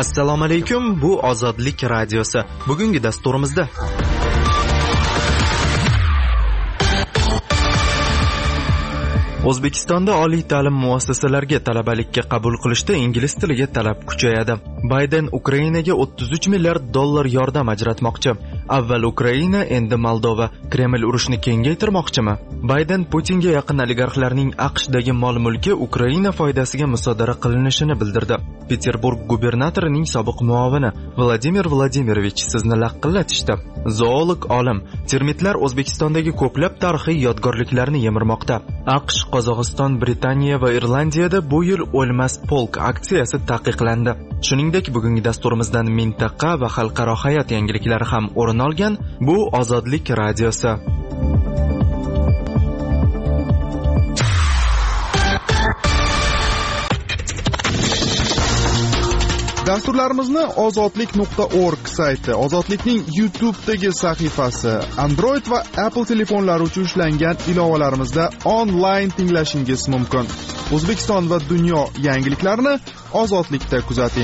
Assalomu alaykum, bu Ozodlik radiosi. Bugungi dasturimizda O'zbekistonda oliy ta'lim muassasalariga talabalikka qabul qilishda ingliz tiliga talab kuchayadi. Bayden Ukrainaga $33 milliard yordam ajratmoqchi. Avval Ukraina, endi Moldova. Kreml urushni kengaytirmoqchimi? Bayden Putinga yaqin oligarxlarning AQShdagi mol-mulki Ukraina foydasiga musodara qilinishini bildirdi. Peterburg gubernatorining sobiq muovini Vladimir Vladimirovich sizni laqillatishdi. Zoolog olim: termitlar O'zbekistondagi ko'plab tarixiy yodgorliklarni yemirmoqda. AQSh, Qozog'iston, Britaniya va Irlandiyada bu yil o'lmas polk aksiyasi taqiqlandi. Shuningdek, bugungi dasturimizdan mintaqa va xalqaro hayot yangiliklari ham o'rin olgan. Bu Ozodlik radiosi. Dasturlarimizni ozodlik.org sayti, Ozodlikning YouTube'dagi sahifasi, Android va Apple telefonlari uchun ishlangan ilovalarimizda onlayn tinglashingiz mumkin. O'zbekiston va dunyo yangiliklarini Ozodlikda kuzating.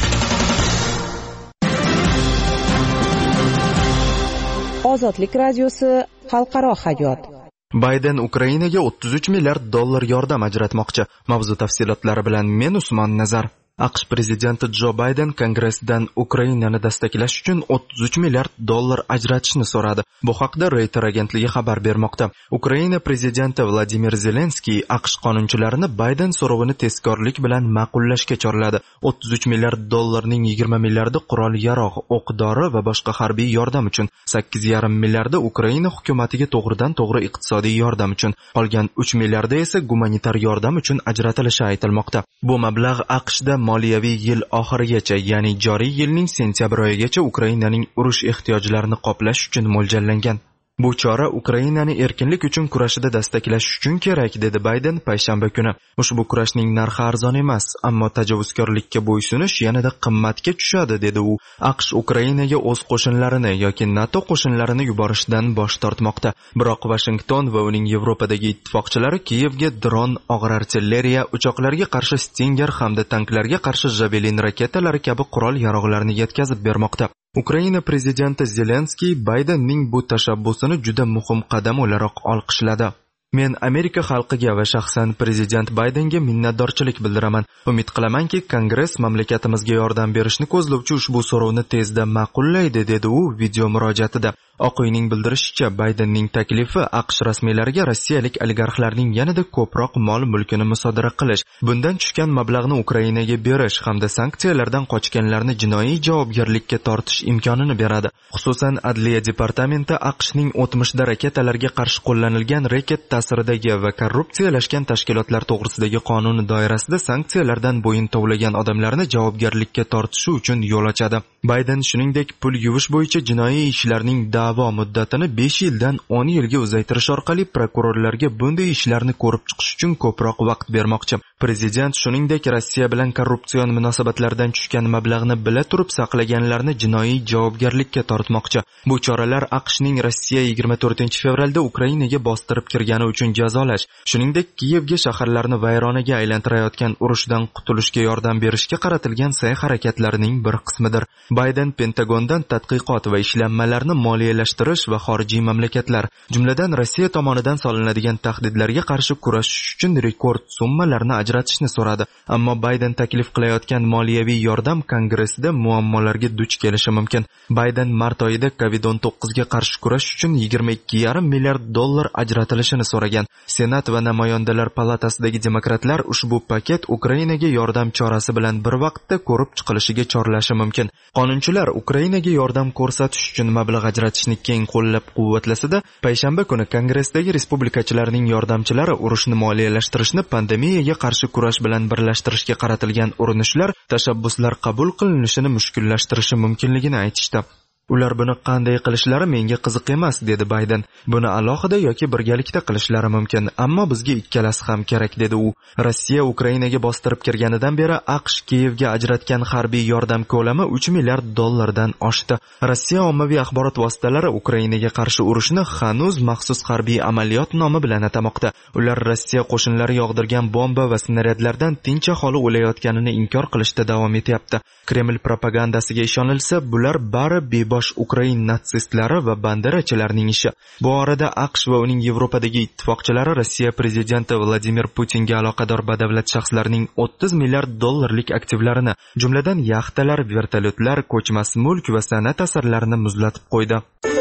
Ozodlik radiosi, xalqaro hayot. Bayden Ukrainaga $33 milliard yordam ajratmoqchi. Mavzu tafsilotlari bilan men Usmon Nazar. AQSh prezidenti Jo Bayden Kongressdan Ukrainani destaklash uchun $33 milliard ajratishni so'radi. Bu haqda Reuters agentligi xabar bermoqda. Ukraina prezidenti Vladimir Zelenskiy AQSh qonunchilarini Bayden so'rovini tezkorlik bilan ma'qullashga chorladi. $33 milliard $20 milliardi qurol-yarog', o'q-dori va boshqa harbiy yordam uchun, 8,5 milliardi Ukraina hukumatiga to'g'ridan-to'g'ri iqtisodiy yordam uchun, qolgan 3 milliardi esa gumanitar yordam uchun ajratilishi aytilmoqda. Bu mablag' AQShda moliyaviy yil oxirigacha, ya'ni joriy yilning sentyabr oyigacha Ukrainaning urush ehtiyojlarini qoplash uchun mo'ljallangan. Bu chora Ukrainani erkinlik uchun kurashida destaklash uchun kerak, dedi Bayden payshanba kuni. Ushbu kurashning narxi arzon emas, ammo tajovuzkorlikka bo'ysunish yanada qimmatga tushadi, dedi u. AQSh Ukrainaga o'z qo'shinlarini yoki NATO qo'shinlarini yuborishdan bosh tortmoqda. Biroq Washington va uning Yevropadagi ittifoqchilari Kiyevga dron, og'ir artilleriya, uchoqlarga qarshi Stinger hamda tanklarga qarshi Javelin raketalari kabi qurol-yarog'larni yetkazib bermoqda. Ukraina prezidenti Zelenskiy Baydenning bu tashabbusini juda muhim qadam o'laroq olqishladi. Men Amerika xalqiga va shaxsan prezident Baydenga minnatdorchilik bildiraman. Umid qilamanki, Kongress mamlakatimizga yordam berishni ko'zlovchi ushbu so'rovni tezda ma'qullaydi, dedi u video murojaatida. Oq uyning bildirishicha, Baydenning taklifi AQSh rasmiylariga rossiyalik oligarxlarning yanada ko'proq mol-mulkini musodara qilish, bundan tushgan mablag'ni Ukrainaga berish hamda sanksiyalardan qochganlarni jinoiy javobgarlikka tortish imkonini beradi. Xususan, Adliya departamenti AQShning o'tmishda raketalarga qarshi qo'llanilgan reket ta'siridagi va korrupsiyalashgan tashkilotlar to'g'risidagi qonuni doirasida sanksiyalardan bo'yin tovlagan odamlarni javobgarlikka tortishi uchun yo'l ochadi. Bayden shuningdek pul yuvish bo'yicha jinoiy ishlarning da'vo muddatini 5 yildan 10 yilga uzaytirish orqali prokurorlarga bunday ishlarni ko'rib chiqish uchun ko'proq vaqt bermoqchi. Prezident shuningdek Rossiya bilan korrupsion munosabatlardan tushgan mablag'ni bila turib saqlaganlarni jinoiy javobgarlikka tortmoqchi. Bu choralar AQShning Rossiya 24 fevralda Ukrainaga bostirib kirgani uchun jazolash, shuningdek Kiyevga shaharlarni vayronaga aylantirayotgan urushdan qutulishga yordam berishga qaratilgan sa'y-harakatlarining bir qismidir. Bayden Pentagondan tadqiqot va ishlanmalarni moliyalashtirish va xorijiy mamlakatlar, jumladan Rossiya tomonidan solinadigan tahdidlarga qarshi kurashish uchun rekord summalarni ajratishni so'radi. Ammo Bayden taklif qilayotgan moliyaviy yordam Kongressda muammolarga duch kelishi mumkin. Bayden mart oyida COVID-19 ga qarshi kurash uchun $22,5 milliard ajratilishini so'ragan. Senat va namoyandalar palatasidagi demokratlar ushbu paket Ukrainaga yordam chorasi bilan bir vaqtda ko'rib chiqilishiga chorlashi mumkin. Qonunchilar Ukrainaga yordam ko'rsatish uchun mablag' ajratishni keng qo'llab-quvvatlasida, payshanba kuni Kongressdagi respublikachilarning yordamchilari urushni moliyalashtirishni pandemiyaga qarshi kurash bilan birlashtirishga qaratilgan urinishlar, tashabbuslar qabul qilinishini mushkullashtirishi mumkinligini aytishdi. Ular buni qanday qilishlari menga qiziq emas, dedi Bayden. Buni alohida yoki birgalikda qilishlari mumkin, ammo bizga ikkalasi ham kerak, dedi u. Rossiya Ukrainaga bostirib kirganidan beri AQSh Kiyevga ajratgan harbiy yordam ko'lami 3 milliard dollardan oshdi. Rossiya ommaviy axborot vositalari Ukrainaga qarshi urushni hanuz maxsus harbiy amaliyot nomi bilan atamoqda. Ular Rossiya qo'shinlari yog'dirgan bomba va snaryadlardan tinch aholi o'layotganini inkor qilishda davom etyapti. Kreml propagandasiga ishonilsa, bular bari bebosh Ukrain natsistlari va banderachilarning ishi. Bu orada AQSh va uning Yevropadagi ittifoqchilari Rossiya prezidenti Vladimir Putinga aloqador badavlat shaxslarning 30 milliard dollarlik aktivlarini, jumladan yaxtalar, vertolyotlar, ko'chmas mulk va san'at asarlarini muzlatib qo'ydi.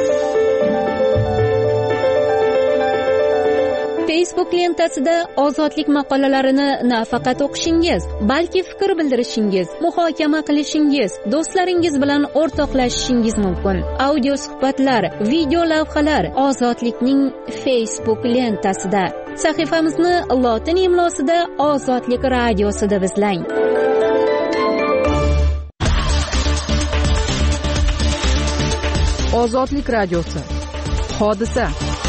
Facebook lentasida ozodlik maqolalarini nafaqat o'qishingiz, balki fikr bildirishingiz, muhokama qilishingiz, do'stlaringiz bilan o'rtoqlashishingiz mumkin. Audio suhbatlar, video lavhalar ozodlikning Facebook lentasida. Sahifamizni lotin imlosida Ozodlik radiosida izlang. Ozodlik radiosi. Hodisa.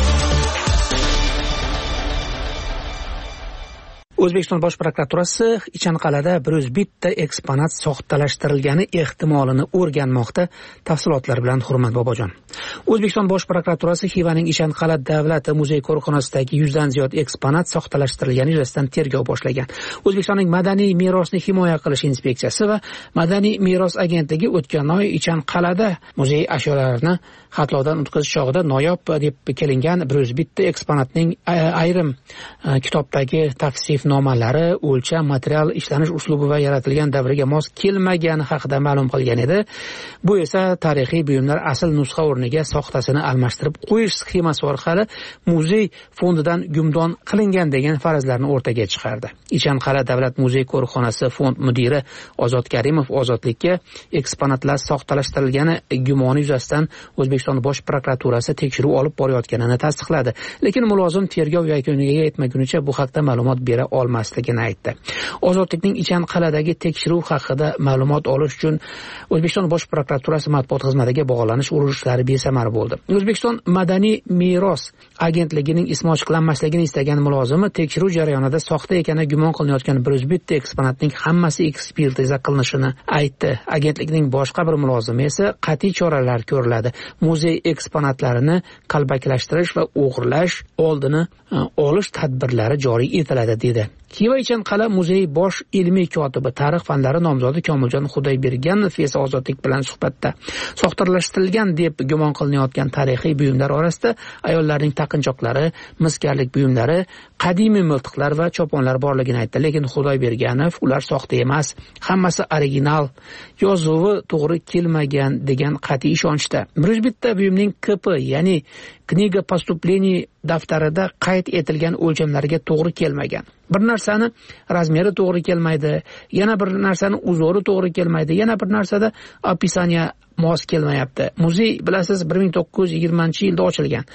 O'zbekiston Bosh prokuraturasi Ichanqal'ada 101 ta eksponat soxtalashtirilgani ehtimolini o'rganmoqda. Tafsilotlar bilan Hurmat Bobojon. O'zbekiston Bosh prokuraturasi Xivaning Ichanqal'a davlat muzey qo'riqxonasidagi 100 dan ziyod eksponat soxtalashtirilgani yuzasidan tergov boshlagan. O'zbekistonning madaniy merosni himoya qilish inspeksiyasi va Madaniy meros agentligi o'tgan oy Ichanqal'ada muzey ashyolarini xatlovdan o'tkazish chog'ida noyob deb kelingan 101 ta eksponatning ayrim kitobdagi tavsif nomalari, o'lcham, material ishlanish uslubi va yaratilgan davriga mos kelmagani haqida ma'lum qilgan edi. Bu esa tarixiy buyumlar asl nusxa o'rniga soxtasini almashtirib qo'yish sxemasi orqali muzey fondidan gumdon qilingan degan farazlarni o'rtaga chiqardi. Ichanqal'a davlat muzey qo'riqxonasi fond mudiri Ozod Karimov ozodlikka eksponatlar soxtalashtirilgani gumoni yuzasidan O'zbekiston Bosh prokuraturasi tekshiruv olib borayotganini tasdiqladi. Lekin mulozim tergov yakuniga yetmagunicha bu haqda ma'lumot bera olmasligini aytdi. Ozodlikning Ichanqal'adagi tekshiruv haqida ma'lumot olish uchun O'zbekiston Bosh prokuraturasi matbuot xizmatiga bog'lanish urunishlari besamar bo'ldi. O'zbekiston Madaniy meros agentligining ismi ochiqlanmasligini istagan mulozimi tekshiruv jarayonida soxta ekani gumon qilinayotgan 101 ta eksponatning hammasi ekspertiza qilinishini aytdi. Agentlikning boshqa bir mulozimi esa qat'iy choralar ko'riladi. Muzey eksponatlarini qalbakilashtirish va o'g'irlash oldini olish tadbirlari joriy etiladi dedi. Xiva Ichanqal'a muzey bosh ilmiy kotibi, tarix fanlari nomzodi Komiljon Xudoyberganov esa Ozodlik bilan suhbatda soxtalashtirilgan deb gumon qilinayotgan tarixiy buyumlar orasida ayollarning taqinchoqlari, miskarlik buyumlari, qadimiy miltiqlar va choponlar borligini aytdi. Lekin Xudoyberganov ular soxta emas, hammasi original, yozuvi to'g'ri kelmagan degan qat'iy ishonchda. 101 ta buyumning KP, ya'ni Kniga поступлений daftarida qayd etilgan o'lchamlarga to'g'ri kelmagan. Bir narsani razmeri to'g'ri kelmaydi, yana bir narsani uzori to'g'ri kelmaydi, yana bir narsada opisaniya mos kelmayapti. Muzey bilasiz 1920-yilda ochilgan.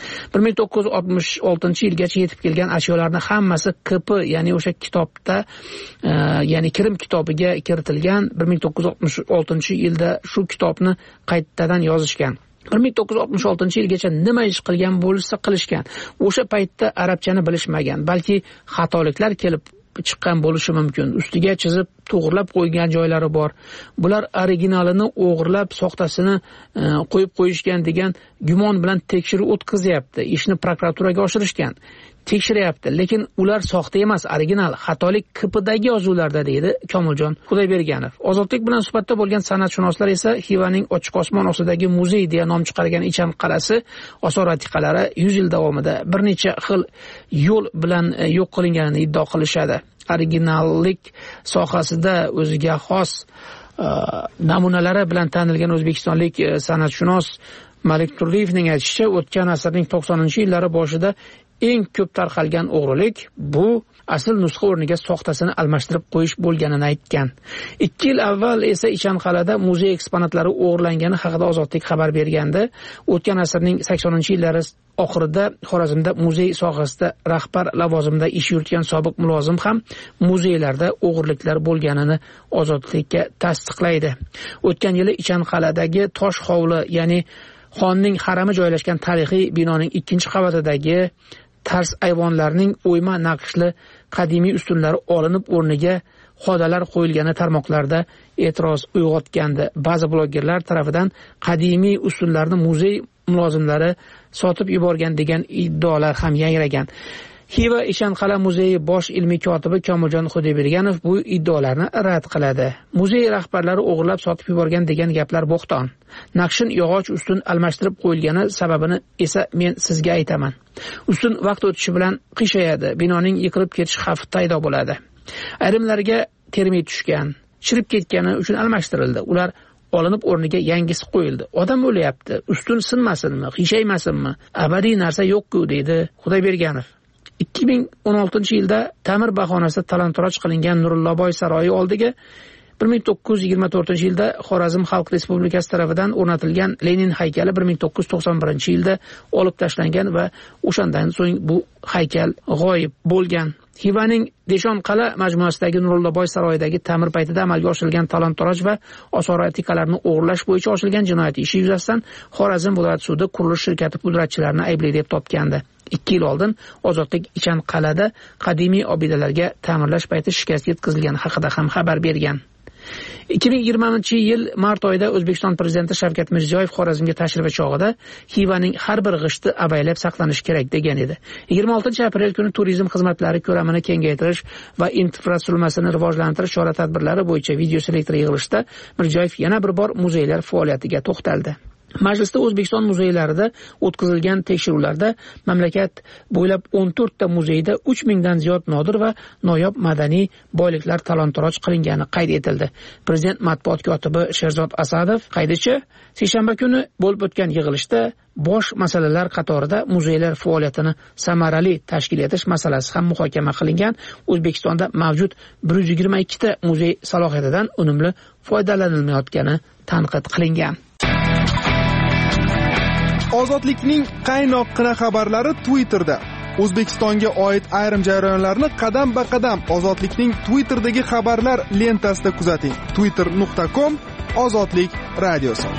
1966-yilgacha yetib kelgan ashyolarning hammasi KP, ya'ni o'sha kitobda, ya'ni Kirim kitobiga kiritilgan. 1966-yilda shu kitobni qaytadan yozishgan. 1966-yilgacha nima ish qilgan bo'lsa qilishgan. O'sha paytda arabchani bilishmagan, balki xatoliklar kelib chiqqan bo'lishi mumkin. Ustiga chizib to'g'rilab qo'ygan joylari bor. Bular originalini o'g'irlab soxtasini qo'yib qo'yishgan degan gumon bilan tekshiruv o'tkazyapti. Ishni prokuraturaga oshirishgan. Tekshiryapti, lekin ular soxta emas, original, xatolik KPdagi yozuvlarda, deydi Komiljon Xudoyberganov. Ozodlik bilan suhbatda bo'lgan san'atshunoslar esa Xivaning ochiq osmon ostidagi muzey deya nom chiqargan Ichanqal'asi osor-atiqalari 100 yil davomida bir necha xil yo'l bilan yo'q qilinganini iddao qilishadi. Originallik sohasida o'ziga xos namunalari bilan tanilgan o'zbekistonlik san'atshunos Malik Turliyevning aytishicha, o'tgan asrning 90-yillari boshida eng ko'p tarqalgan o'g'rilik bu asl nusxa o'rniga soxtasini almashtirib qo'yish bo'lganini aytgan. 2 yil avval esa Ichanqal'ada muzey eksponatlari o'g'irlangani haqida Ozodlik xabar bergandi. O'tgan asrning 80-yillari oxirida Xorazmda muzey sohasida rahbar lavozimida ish yuritgan sobiq mulozim ham muzeylarda o'g'irliklar bo'lganini Ozodlikka tasdiqlaydi. O'tgan yili Ichanqal'adagi tosh hovli, ya'ni xonning harami joylashgan tarixiy binoning 2-qavatidagi tars ayvonlarning o'yma naqshli qadimiy ustunlari olinib o'rniga xodalar qo'yilgani tarmoqlarda e'tiroz uyg'otgandi. Ba'zi blogerlar tomonidan qadimiy ustunlarni muzey mulozimlari sotib yuborgan degan iddaolar ham yangragan. Xiva Ichanqal'a muzeyi bosh ilmiy kotibi Komiljon Xudoyberganov bu iddaolarni rad qiladi. Muzey rahbarlari o'g'irlab sotib yuborgan degan gaplar bo'xton. Naqshin yog'och ustun almashtirib qo'yilgani sababini esa men sizga aytaman. Ustun vaqt o'tishi bilan qiyshayadi, binoning yiqilib ketish xavfi paydo bo'ladi. Ayrimlarga termit tushgan, chirib ketgani uchun almashtirildi. Ular olinib o'rniga yangisi qo'yildi. Odam o'lyapti, ustun sinmasinmi, qiyshaymasinmi? Abadiy narsa yo'q-ku, deydi Xudoyberganov. 2016-yilda ta'mir bahonasida talon-toroj qilingan Nurulloboy saroyi oldiga 1924-yilda Xorazm Xalq Respublikasi tomonidan o'rnatilgan Lenin haykali 1991-yilda olib tashlangan va o'shandan so'ng bu haykal g'oyib bo'lgan. Xivaning Deshonqal'a majmuasidagi Nurulloboy saroyidagi ta'mir paytida amalga oshirilgan talon-toroj va osora-atikalarni o'g'irlash bo'yicha ochilgan jinoyat ishi yuzasidan Xorazm viloyat sudi qurilish shirkati pudratchilarini aybli deb topgandi. 2 yil oldin Ozodlik Ichanqal'ada qadimiy obidalarga ta'mirlash payti shikast yetkazilgani haqida ham xabar bergan. 2020-yil mart oyida O'zbekiston prezidenti Shavkat Mirziyoyev Xorazmga tashrifi chog'ida Xivaning har bir g'ishti avaylab saqlanish kerak degan edi. 26-aprel kuni turizm xizmatlari ko'lamini kengaytirish va infratuzilmasini rivojlantirish chora-tadbirlari bo'yicha video selektor yig'ilishida Mirziyoyev yana bir bor muzeylar faoliyatiga to'xtaldi. Majlisda O'zbekiston muzeylarida o'tkazilgan tekshiruvlarda mamlakat bo'ylab 14 ta muzeyda 3000 dan ziyod nodir va noyob madaniy boyliklar talon-toroj qilingani qayd etildi. Prezident matbuot kotibi Sherzod Asadov qaydicha seshanba kuni bo'lib o'tgan yig'ilishda bosh masalalar qatorida muzeylar faoliyatini samarali tashkil etish masalasi ham muhokama qilingan. O'zbekistonda mavjud 122 ta muzey salohiyatidan unumli foydalanilmayotgani tanqid qilingan. Ozodlikning qaynoqqina xabarlari Twitterda. O'zbekistonga oid ayrim jarayonlarni qadam-ba-qadam Ozodlikning Twitterdagi xabarlar lentasida kuzating. twitter.com/ozodlik radiosi.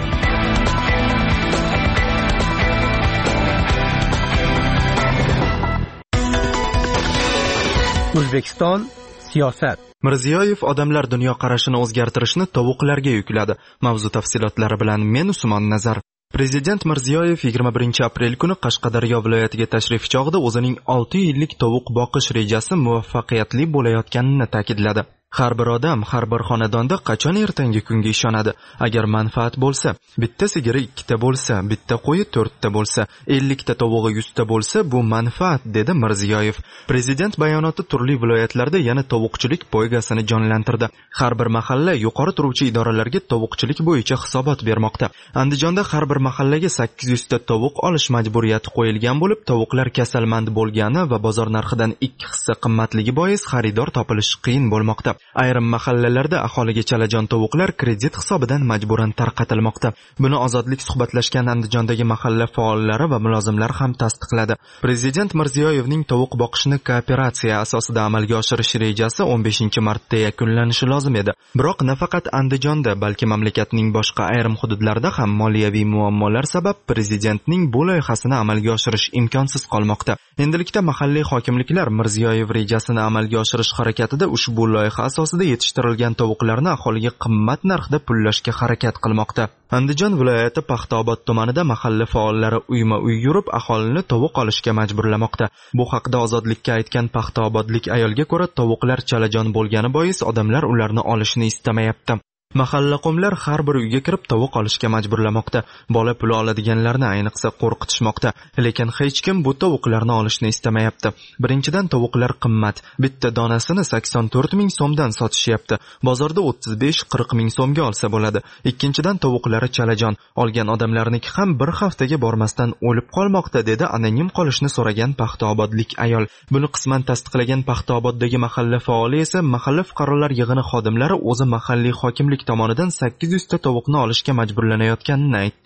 O'zbekiston siyosat. Mirziyoyev odamlar dunyoqarashini o'zgartirishni tovuqlarga yukladi. Mavzu tafsilotlari bilan men Usmon Nazar. Prezident Mirziyoyev 21-aprel kuni Qashqadaryo viloyatiga tashrif chog'ida o'zining 6 yillik tovuq boqish rejasi muvaffaqiyatli bo'layotganini ta'kidladi. Har bir odam, har bir xonadonda qachon ertangi kunga ishonadi? Agar manfaat bo'lsa, bitta sigiri 2 ta bo'lsa, bitta qo'yi 4 ta bo'lsa, 50 ta tovug'i 100 ta bo'lsa, bu manfaat, dedi Mirziyoyev. Prezident bayonoti turli viloyatlarda yana tovuqchilik poygasini jonlantirdi. Har bir mahalla yuqori turuvchi idoralarga tovuqchilik bo'yicha hisobot bermoqda. Andijonda har bir mahallaga 800 ta tovuq olish majburiyati qo'yilgan bo'lib, tovuqlar kasalmand bo'lgani va bozor narxidan 2 hissa qimmatligi bois xaridor topilish qiyin bo'lmoqda. Ayrim mahallalarda aholiga chalajon tovuqlar kredit hisobidan majburan tarqatilmoqda. Buni Ozodlik suhbatlashgan Andijondagi mahalla faollari va mulozimlar ham tasdiqladi. Prezident Mirziyoyevning tovuq boqishni kooperatsiya asosida amalga oshirish rejasi 15-martda yakunlanishi lozim edi. Biroq nafaqat Andijonda, balki mamlakatning boshqa ayrim hududlarida ham moliyaviy muammolar sabab prezidentning bu loyihasini amalga oshirish imkonsiz qolmoqda. Endilikda mahalliy hokimliklar Mirziyoyev rejasini amalga oshirish harakatida ushbu loyiha asosida yetishtirilgan tovuqlarni aholiga qimmat narxda pullashga harakat qilmoqda. Andijon viloyati Paxtaobod tumanida mahalla faollari uyma-uy yurib aholini tovuq olishga majburlamoqda. Bu haqda Ozodlikka aytgan paxtaobodlik ayolga ko'ra, tovuqlar chalajon bo'lgani bois odamlar ularni olishni istamayapti. Mahalla qomlar har bir uyga kirib tovuq olishga majburlamoqda. Bola puli oladiganlarni ayniqsa qo'rqitishmoqda. Lekin hech kim bu tovuqlarni olishni istamayapti. Birinchidan tovuqlar qimmat. Bitta donasini 84 ming so'mdan sotishyapti. Bozorda 35-40 ming so'mga olsa bo'ladi. Ikkinchidan tovuqlari chalajon. Olgan odamlarniki ham bir haftaga bormasdan o'lib qolmoqda, dedi anonim qolishni so'ragan paxtaobodlik ayol. Buni qisman tasdiqlagan Paxtaoboddagi mahalla faoli esa mahalla fuqarolar yig'ini xodimlari o'zi mahalliy hokimlik tomonidan 800 ta tovuqni olishga majburlanayotganini aytdi.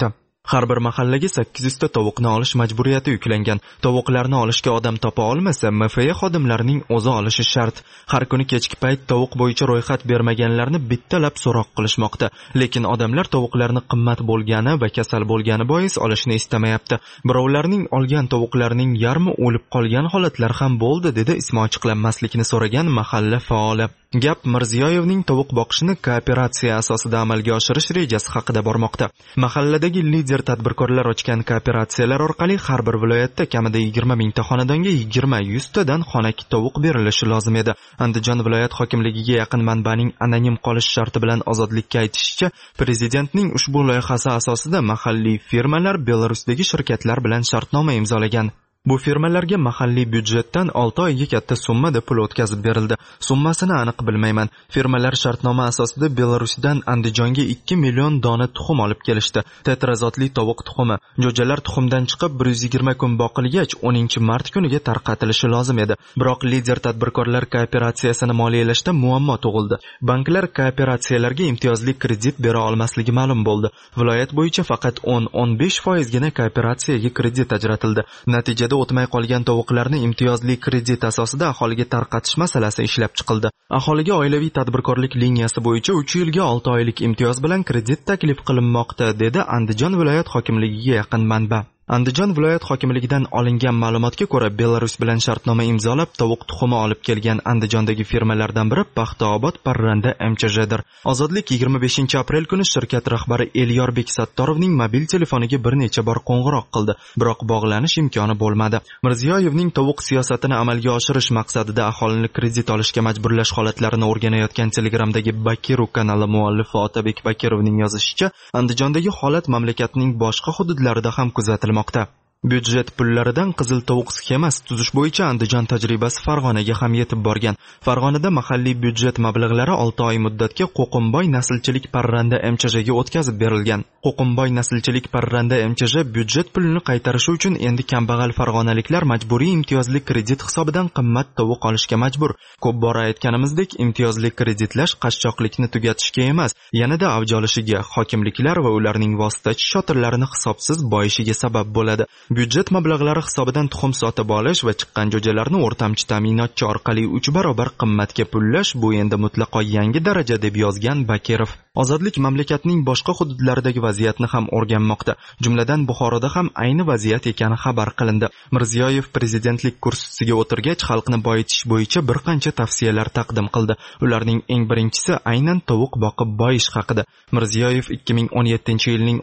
Har bir mahallaga 800 ta tovuqni olish majburiyati yuklangan. Tovuqlarni olishga odam topa olmasa, MFA xodimlarining o'zi olishi shart. Har kuni kechki payt tovuq bo'yicha ro'yxat bermaganlarni bittalab so'roq qilishmoqda. Lekin odamlar tovuqlarni qimmat bo'lgani va kasal bo'lgani bois olishni istamayapti. Birovlarning olgan tovuqlarning yarmi o'lib qolgan holatlar ham bo'ldi, dedi ismi ochiqlanmaslikni so'ragan mahalla faoli. Gap Mirziyoyevning tovuq boqishni kooperatsiya asosida amalga oshirish rejasi haqida bormoqda. Mahalladagi lider tadbirkorlar ochgan kooperatsiyalar orqali har bir viloyatda kamida 20 mingta xonadonga 20-100 tadan xonaki tovuq berilishi lozim edi. Andijon viloyat hokimligiga yaqin manbaning anonim qolish sharti bilan Ozodlikka aytishicha, prezidentning ushbu loyihasi asosida mahalliy firmalar Belarusdagi shirkatlar bilan shartnoma imzolagan. Bu firmalarga mahalliy byudjetdan 6 oyga katta summada pul o'tkazib berildi. Summasini aniq bilmayman. Firmalar shartnoma asosida Belarusdan Andijonga 2 million dona tuxum olib kelishdi. Tetrazotli tovuq tuxumi. Jo'jalar tuxumdan chiqib 120 kun boqilgach 10-mart kuniga tarqatilishi lozim edi. Biroq lider tadbirkorlar kooperatsiyasini moliyalashda muammo tug'ildi. Banklar kooperatsiyalarga imtiyozli kredit bera olmasligi ma'lum bo'ldi. Viloyat bo'yicha faqat 10-15% gina kooperatsiyaga kredit ajratildi. Natijada o'tmay qolgan tovuqlarni imtiyozli kredit asosida aholiga tarqatish masalasi ishlab chiqildi. Aholiga oilaviy tadbirkorlik liniyasi bo'yicha 3 yilga 6 oylik imtiyoz bilan kredit taklif qilinmoqda, dedi Andijon viloyat hokimligiga yaqin manba. Andijon viloyat hokimligidan olingan ma'lumotga ko'ra, Belarus bilan shartnoma imzolab tovuq tuxumi olib kelgan Andijondagi firmalardan biri Paxtaobod Parranda MCJdir. Ozodlik 25-aprel kuni shirkat rahbari Elyorbek Sattorovning mobil telefoniga bir necha bor qo'ng'iroq qildi, biroq bog'lanish imkoni bo'lmadi. Mirziyoyevning tovuq siyosatini amalga oshirish maqsadida aholini kredit olishga majburlash holatlarini o'rganayotgan Telegramdagi Bakiru kanali muallifi Otabek Bakirovning yozishicha, Andijondagi holat mamlakatning boshqa hududlarida ham kuzatilmoqda. Byudjet pullaridan qizil tovuq sxemasi tuzish bo'yicha Andijon tajribasi Farg'onaga ham yetib borgan. Farg'onada mahalliy byudjet mablag'lari 6 oy muddatga Qo'qimboy naslchilik Parranda MCJga o'tkazib berilgan. Qo'qimboy naslchilik Parranda MCJ byudjet pulini qaytarishi uchun endi kambag'al farg'onaliklar majburiy imtiyozli kredit hisobidan qimmat tovuq olishga majbur. Ko'p bora aytganimizdek, imtiyozli kreditlash qashshoqlikni tugatishga emas, yanada avj olishiga, hokimliklar va ularning vositachi shotirlarini hisobsiz boyishiga sabab bo'ladi. Byudjet mablag'lari hisobidan tuxum sotib olish va chiqqan jo'jalarni o'rtamchi ta'minotchi orqali 3 barobar qimmatga pullash bu endi mutlaqo yangi daraja, deb yozgan Bakirov. Ozodlik mamlakatning boshqa hududlaridagi vaziyatni ham o'rganmoqda. Jumladan Buxoroda ham ayni vaziyat ekani xabar qilindi. Mirziyoyev prezidentlik kursisiga o'tirgach, xalqni boyitish bo'yicha bir qancha tavsiyalar taqdim qildi. Ularning eng birinchisi aynan tovuq boqib boyish haqida. Mirziyoyev 2017-yilning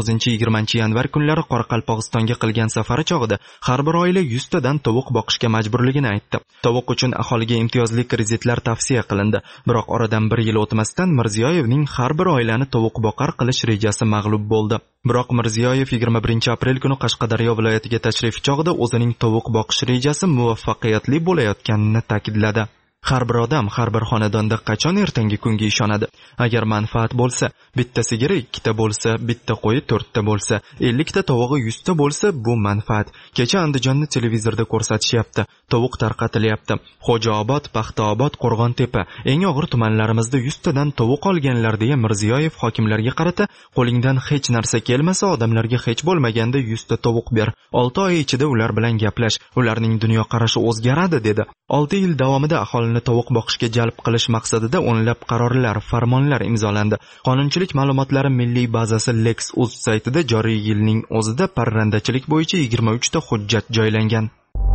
19-20 yanvar kunlari Qoraqalpog'istonga qilgan safari chog'ida har bir oila 100 tadan tovuq boqishga majburligini aytdi. Tovuq uchun aholiga imtiyozli kreditlar tavsiya qilindi. Biroq oradan 1 yil o'tmasdan Mirziyoyevning har bir oilani tovuq boqar qilish rejasi mag'lub bo'ldi. Biroq Mirziyoyev 21-aprel kuni Qashqadaryo viloyatiga tashrif chog'ida o'zining tovuq boqish rejasi muvaffaqiyatli bo'layotganini ta'kidladi. Har bir odam, har bir xonadonda qachon ertangi kunga ishonadi? Agar manfaat bo'lsa, bitta sigiri 2 ta bo'lsa, bitta qo'yi 4 ta bo'lsa, 50 ta tovug'i 100 ta bo'lsa, bu manfaat. Kecha Andijonni televizorda ko'rsatishyapti. Tovuq tarqatilyapti. Xo'jaobod, Paxtaobod, Qo'rg'ontepa, eng og'ir tumanlarimizda 100 tadan tovuq olganlar, deya Mirziyoyev hokimlarga qarata, qo'lingdan hech narsa kelmasa, odamlarga hech bo'lmaganda 100 ta tovuq ber. 6 oy ichida ular bilan gaplash, ularning dunyoqarashi o'zgaradi, dedi. 6 yil davomida aholini tovuq boqishga jalb qilish maqsadida o'nlab qarorlar, farmonlar imzolandi. Qonunchilik ma'lumotlari milliy bazasi Lex.uz saytida joriy yilning o'zida parrandachilik bo'yicha 23 ta hujjat joylangan.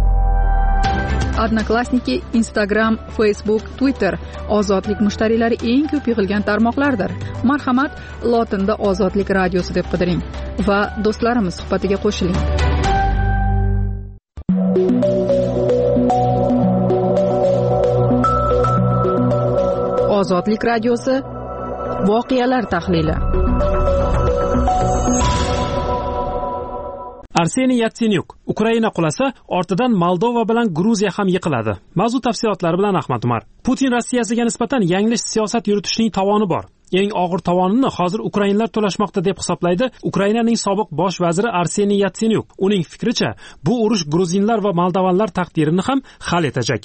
Odnoklassniki, Instagram, Facebook, Twitter ozodlik mushtariylari eng ko'p yig'ilgan tarmoqlardir. Marhamat, lotinda Ozodlik radiosi deb qidiring va do'stlarimiz suhbatiga qo'shiling. Ozodlik radiosi voqealar tahlili. Arseniy Yatsenyuk: Ukraina qulasa, ortidan Moldova bilan Gruziya ham yiqiladi. Mavzu tafsilotlari bilan Ahmad Umar. Putin Rossiyasiga nisbatan yanglish siyosat yuritishning tovoni bor. eng og'ir tovonini hozir ukrainlar to'lashmoqda deb hisoblaydi Ukrainaning sobiq bosh vaziri Arseniy Yatsenyuk. Uning fikricha, bu urush gruzinlar va moldovanlar taqdirini ham hal etacak.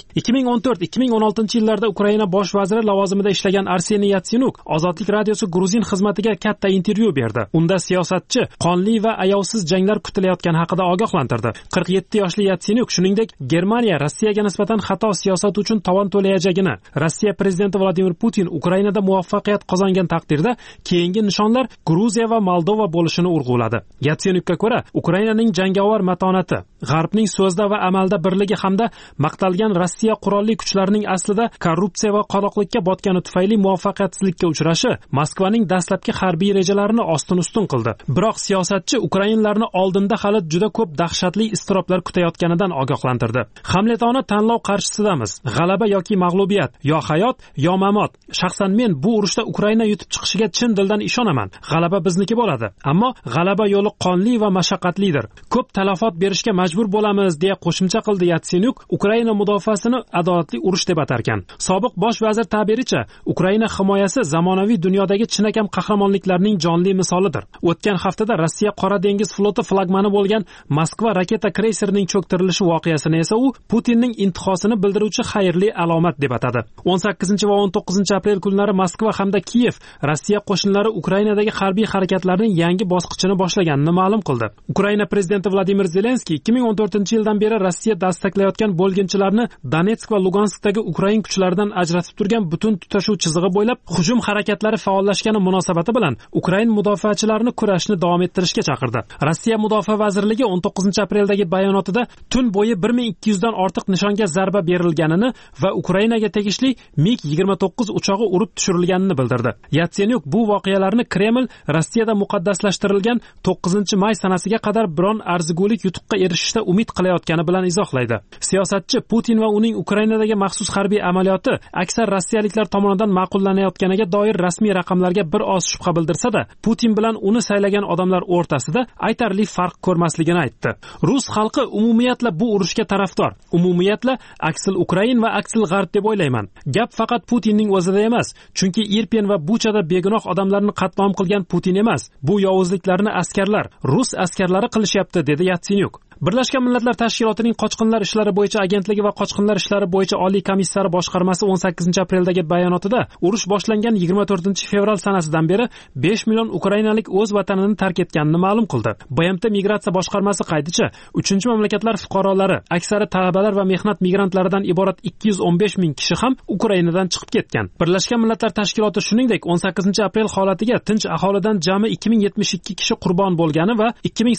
2014-2016 Ukraina bosh vaziri lavozimida ishlagan Arseniy Yatsenyuk Ozodlik radiosi Gruzin xizmatiga katta intervyu berdi. Unda siyosatchi qonli va ayovsiz janglar kutilayotgani haqida ogohlantirdi. 47 yoshli Yatsenyuk shuningdek Germaniya Rossiyaga nisbatan xato siyosat uchun tovon to'layajagini, Rossiya prezidenti Vladimir Putin Ukrainada muvaffaqiyat qozongan taqdirda keyingi nishonlar Gruziya va Moldova bo'lishini urg'uladi. Yatsenyukka ko'ra, Ukrainaning jangovar matonati, G'arbning so'zda va amalda birligi hamda maqtalgan Rossiya qurolli kuchlarining aslida korrupsiya va qoloqlikka botgani tufayli muvaffaqiyatsizlikka uchrashi Moskvaning dastlabki harbiy rejalarini ostin-ustun qildi. Biroq siyosatchi ukrainlarni oldinda hali juda ko'p dahshatli iztiroblar kutayotganidan ogohlantirdi. Hamletona tanlov qarshisidamiz. G'alaba yoki mag'lubiyat, yo hayot, yo mamot. Shaxsan men bu urushda Ukraina yutib chiqishiga chin dildan ishonaman. G'alaba bizniki bo'ladi. Ammo g'alaba yo'li qonli va mashaqqatlidir. Ko'p talafot berishga majbur bo'lamiz, deya qo'shimcha qildi Yatsenyuk. Ukraina mudofaasini adolatli urush deb atarkan. Sobiq bosh vazir ta'biricha, Ukraina himoyasi zamonaviy dunyodagi chinakam qahramonliklarning jonli misolidir. O'tgan haftada Rossiya Qora dengiz floti flagmani bo'lgan Moskva raketa kreyserining cho'ktirilishi voqeasini esa u Putinning intihosini bildiruvchi xayrli alomat deb atadi. 18 va 19 aprel kunlari Moskva hamda Kiyev Rossiya qo'shinlari Ukrainadagi harbiy harakatlarning yangi bosqichini boshlaganini ma'lum qildi. Ukraina prezidenti Vladimir Zelenskiy 2014-yildan beri Rossiya dastaklayotgan bo'lginchilarni Donetsk va Luganskdagi Ukrain kuchlaridan ajratib turgan butun tutashuv chizig'i bo'ylab hujum harakatlari faollashgani munosabati bilan Ukrain mudofaachilarini kurashni davom ettirishga chaqirdi. Rossiya mudofaa vazirligi 19 apreldagi bayonotida tun bo'yi 1200 dan ortiq nishonga zarba berilganini va Ukrainaga tegishli MiG-29 uchog'i urib tushirilganini bildirdi. Yatsenyuk bu voqealarni Kreml Rossiyada muqaddaslashtirilgan 9-may sanasiga qadar biron arzigulik yutuqqa erishishda umid qilayotgani bilan izohlaydi. Siyosatchi Putin va uning Ukrainadagi maxsus harbiy amaliyoti aksar rossiyaliklar tomonidan ma'qullanayotganiga doir rasmiy raqamlarga bir oz shubha bildirsa-da, Putin bilan uni saylagan odamlar o'rtasida aytarli farq ko'rmasligini aytdi. Rus xalqi umumiyatla bu urushga tarafdor. Umumiyatla aksil Ukrain va aksil G'arb deb o'ylayman. Gap faqat Putinning o'zida emas, chunki Irpin va Buchada begunoh odamlarni qatl qilgan Putin emas. Bu yovuzliklarni askarlar, rus askarlari qilishyapti, dedi Yatsenyuk. Birlashgan Millatlar Tashkilotining qochqinlar ishlari bo'yicha agentligi va qochqinlar ishlari bo'yicha oliy komissari boshqarmasi 18 apreldagi bayonotida urush boshlangan 24 fevral sanasidan beri 5 million ukrainalik o'z vatanini tark etganini ma'lum qildi. BMT migratsiya boshqarmasi qayticha 3-mamlakatlar fuqarolari, aksari talabalar va mehnat migrantlaridan iborat 215 ming kishi ham Ukrainadan chiqib ketgan. Birlashgan Millatlar Tashkiloti shuningdek 18 aprel holatiga tinch aholidan jami 2072 kishi qurbon bo'lgani va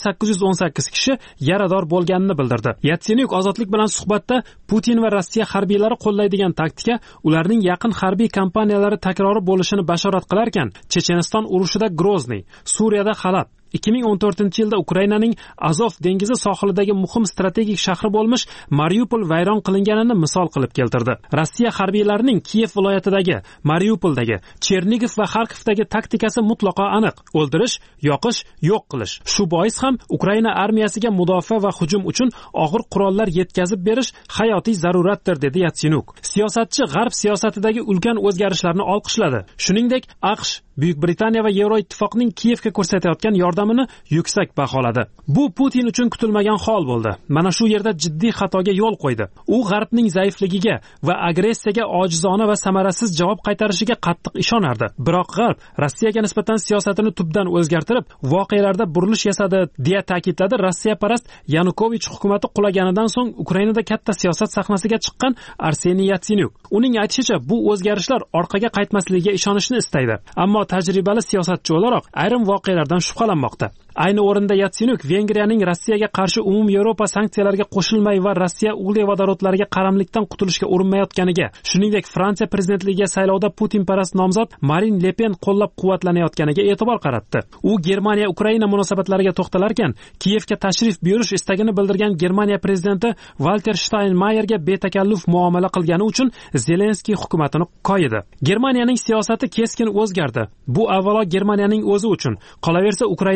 2818 kishi yarador bo'lganini bildirdi. Yatsenyuk Ozodlik bilan suhbatda Putin va Rossiya harbiylari qo'llaydigan taktika ularning yaqin harbiy kampaniyalari takrori bo'lishini bashorat qilarkan, Checheniston urushida Grozniy, Suriyada Halab, 2014-yilda Ukrainaning Azov dengizi sohilidagi muhim strategik shahri bo'lmish Mariupol vayron qilinganini misol qilib keltirdi. Rossiya harbiylarining Kiyev viloyatidagi, Mariupoldagi, Chernigov va Xarkovdagi taktikasi mutlaqo aniq: o'ldirish, yoqish, yo'q qilish. Shu bois ham Ukraina armiyasiga mudofaa va hujum uchun og'ir qurollar yetkazib berish hayotiy zaruratdir, dedi Yatsenyuk. Siyosatchi G'arb siyosatidagi ulkan o'zgarishlarni olqishladi. Shuningdek, AQSh, Buyuk Britaniya va Yevroittifoqning Kiyevga ko'rsatayotgan yordamini yuksak baholadi. Bu Putin uchun kutilmagan hol bo'ldi. Mana shu yerda jiddiy xatoga yo'l qo'ydi. U G'arbning zaifligiga va agressiyaga ojizona va samarasiz javob qaytarishiga qattiq ishonardi. Biroq G'arb Rossiyaga nisbatan siyosatini tubdan o'zgartirib, voqealarda burilish yasadi, deya ta'kidladi Rossiyaparast Yanukovich hukumati qulaganidan so'ng Ukrainada katta siyosat sahnasiga chiqqan Arseniy Yatsenyuk. Uning aytishicha, bu o'zgarishlar orqaga qaytmasligiga ishonishni istaydi. Ammo tajribali siyosatchi o'laroq ayrim voqealardan shubhalanmoqda. Ayni o'rinda Yatsenyuk Vengriyaning Rossiyaga qarshi umum Yevropa sanksiyalariga qo'shilmay va Rossiya uglevodorodlariga qaramlikdan qutulishga urinmayotganiga, shuningdek Fransiya prezidentligiga saylovda Putin parast nomzod Marin Le Pen qo'llab-quvvatlanayotganiga e'tibor qaratdi. U Germaniya Ukraina munosabatlariga to'xtalarkan, Kiyevga tashrif buyurish istagini bildirgan Germaniya prezidenti Walter Steinmeierga betakalluf muomala qilgani uchun Zelenskiy hukumatini qo'ydi. Germaniyaning siyosati keskin o'zgardi. Bu avvalo Germaniyaning o'zi uchun, qolaversa Ukraina uchun yaxshi.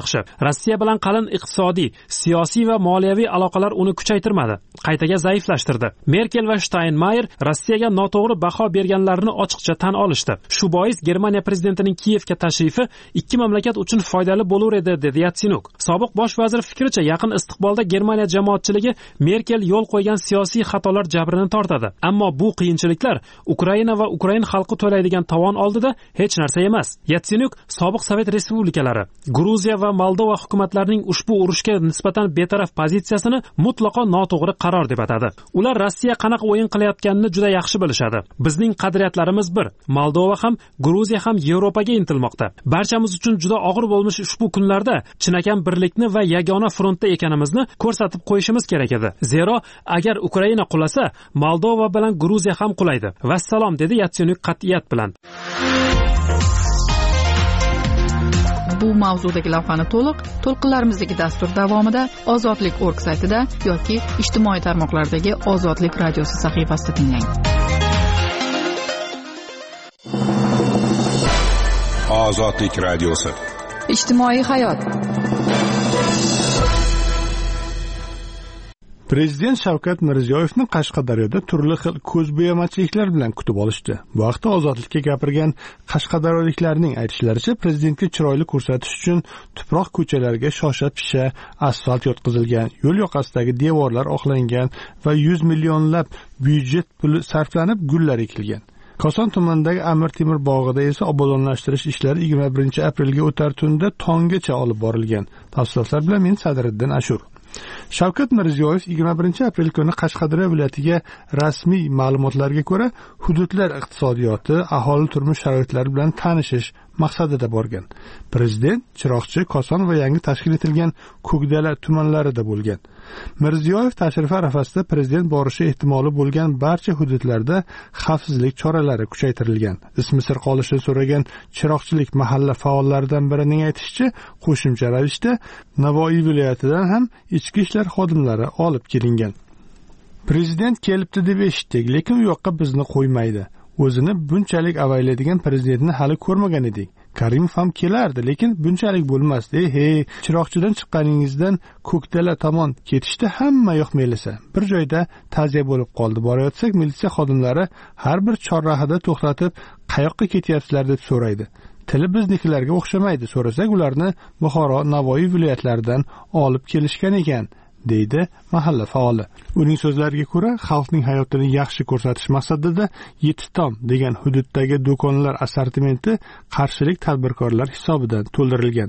yaxshi. Rossiya bilan qalin iqtisodiy, siyosiy va moliyaviy aloqalar uni kuchaytirmadi, qaytaga zaiflashtirdi. Merkel va Steinmeier Rossiyaga noto'g'ri baho berganlarini ochiqcha tan olishdi. Shu bois Germaniya prezidentining Kiyevga tashrifi ikki mamlakat uchun foydali bo'lar edi, dedi Yatsenuk. Sobiq bosh vazir fikricha, yaqin istiqbolda Germaniya jamoatchiligi Merkel yo'l qo'ygan siyosiy xatolar jabrini tortadi. Ammo bu qiyinchiliklar Ukraina va Ukrain xalqi to'laydigan tovon oldida hech narsa emas. Yatsenuk sobiq Sovet respublikalari, Gruziya va Moldova hukumatlarining ushbu urushga nisbatan betaraf pozitsiyasini mutlaqo noto'g'ri qaror deb atadi. Ular Rossiya qanaqa o'yin qilayotganini juda yaxshi bilishadi. Bizning qadriyatlarimiz bir. Moldova ham, Gruziya ham Yevropaga intilmoqda. Barchamiz uchun juda og'ir bo'lmish ushbu kunlarda chinakam birlikni va yagona frontda ekanimizni ko'rsatib qo'yishimiz kerak edi. Zero agar Ukraina qulasa, Moldova bilan Gruziya ham qulaydi. Vassalom, dedi Yatsenuk qat'iyat bilan. Bu mavzudagi lavhani to'lqinlarimizdagi dastur davomida ozodlik.org saytida yoki ijtimoiy tarmoqlardagi Ozodlik radiosi sahifasida tinglang. Ozodlik radiosi. Ijtimoiy hayot. Prezident Shavkat Mirziyoyevni Qashqadaryoda turli xil ko'zbo'yamachiliklar bilan kutib olishdi. Bu vaqtda Ozodlikka gapirgan qashqadaryoliklarning aytishlaricha, prezidentga chiroyli ko'rsatish uchun tuproq ko'chalarga shosha-pisha asfalt yotqizilgan, yo'l yoqasidagi devorlar oqlangan va 100 millionlab byudjet puli sarflanib gullar ekilgan. Koson tumanidagi Amir Temur bog'ida esa obodonlashtirish ishlari 21 aprelga o'tar tunda tonggacha olib borilgan. Tafsilotlar bilan men Sadriddin Ashur. Shavkat Mirziyoyev 21 aprel kuni Qashqadaryo viloyatiga rasmiy ma'lumotlarga ko'ra hududlar iqtisodiyoti, aholi turmush sharoitlari bilan tanishish maqsadida borgan. Prezident Chiroqchi, Koson va yangi tashkil etilgan Ko'kdala tumanlarida bo'lgan. Mirziyoyev tashrifi arafasida prezident borishi ehtimoli bo'lgan barcha hududlarda xavfsizlik choralari kuchaytirilgan. Ismi sir qolishini so'ragan Chiroqchilik mahalla faollaridan birining aytishicha, qo'shimcha ravishda Navoiy viloyatidan ham ichki ishlar xodimlari olib kelingan. Prezident kelibdi deb eshitdik, lekin u yoqqa bizni qo'ymaydi. O'zini bunchalik avaylaydigan prezidentni hali ko'rmagan edik. Karimov ham kelardi, lekin bunchalik bo'lmasdi. Hey, Chiroqchidan chiqqaningizdan Ko'kdala tomon ketishda hamma yoq melisa. Bir joyda ta'ziya bo'lib qoldi. Borayotsak, militsiya xodimlari har bir chorrahada to'xtatib, qayoqqa ketyapsizlar deb so'raydi. Tili biznikilarga o'xshamaydi. So'rasak, ularni Buxoro, Navoiy viloyatlaridan olib kelishgan ekan, deydi mahalla faoli. Uning so'zlariga ko'ra, xalqning hayotini yaxshi ko'rsatish maqsadida Yetitom degan hududdagi do'konlar assortimenti qarshilik tadbirkorlar hisobidan to'ldirilgan.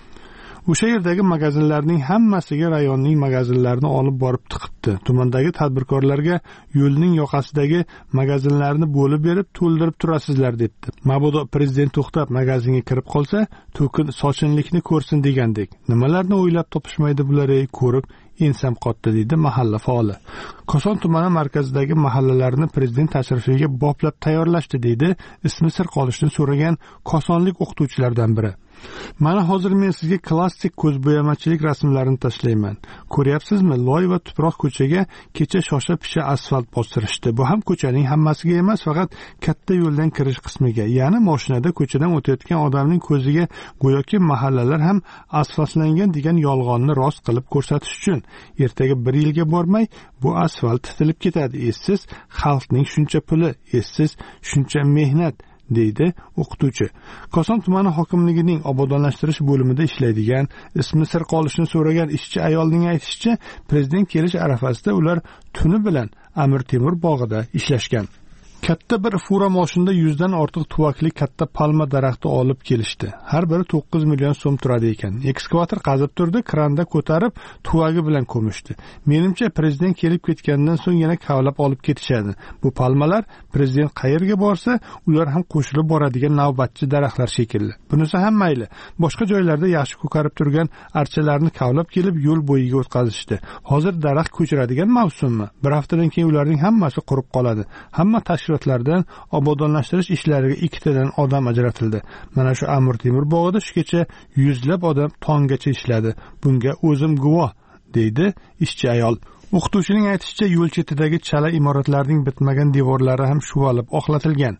O'sha yerdagi magazinlarning hammasiga rayonning magazinlarini olib borib tiqibdi. Tumandagi tadbirkorlarga yo'lning yoqasidagi magazinlarni bo'lib berib to'ldirib turasizlar debdi. Mabodo prezident to'xtab magazinga kirib qolsa, to'kin sochinlikni ko'rsin degandek. Nimalarni o'ylab topishmaydi bular, ko'rib ensam qotdi, deydi mahalla faoli. Koson tumani markazidagi mahallalarni prezident tashrifiga boplab tayyorlashdi, deydi ismi sir qolishini so'ragan kosonlik o'qituvchilardan biri. Mana hozir men sizga klassik ko'zbo'yamachilik rasmlarini tashlayman. Ko'ryapsizmi? Loy va tuproq ko'chaga kecha shosha-pisha asfalt bostirishdi. Bu ham ko'chaning hammasiga emas, faqat katta yo'ldan kirish qismiga. Ya'ni mashinada ko'chadan o'tayotgan odamning ko'ziga go'yoki mahallalar ham asfaltlangan degan yolg'onni rost qilib ko'rsatish uchun. Ertaga 1 yilga bormay bu asfalt titilib ketadi. Essiz xalqning shuncha puli, essiz shuncha mehnat, deydi o'qituvchi. Koson tumani hokimligining obodonlashtirish bo'limida ishlaydigan, ismi sir qolishini so'ragan ishchi ayolning aytishicha, prezident kelish arafasida ular tuni bilan Amir Temur bog'ida ishlashgan. Katta bir fura mashinada 100 dan ortiq tuvakli katta palma daraxti olib kelishdi. Har biri 9 million so'm turadi ekan. Ekskavator qazib turdi, kranda ko'tarib tuvagi bilan ko'mishdi. Menimcha prezident kelib ketgandan so'ng yana kavlab olib ketishadi. Bu palmalar prezident qayerga borsa, ular ham qo'shilib boradigan navbatchi daraxtlar shekilli. Bunisi ham mayli. Boshqa joylarda yaxshi ko'karib turgan archalarni kavlab kelib yo'l bo'yiga o'tkazishdi. Hozir daraxt ko'chiradigan mavsummi? Bir haftadan keyin ularning hammasi qurib qoladi. Hamma tashkilotlardan obodonlashtirish ishlariga 2 tadan odam ajratildi. Mana shu Amir Temur bog'ida shu kecha 100lab odam tonggacha ishladi. Bunga o'zim guvoh, deydi ishchi ayol. O'qituvchining aytishicha, yo'l chetidagi chala imoratlarning bitmagan devorlari ham shuvalib oqlatilgan.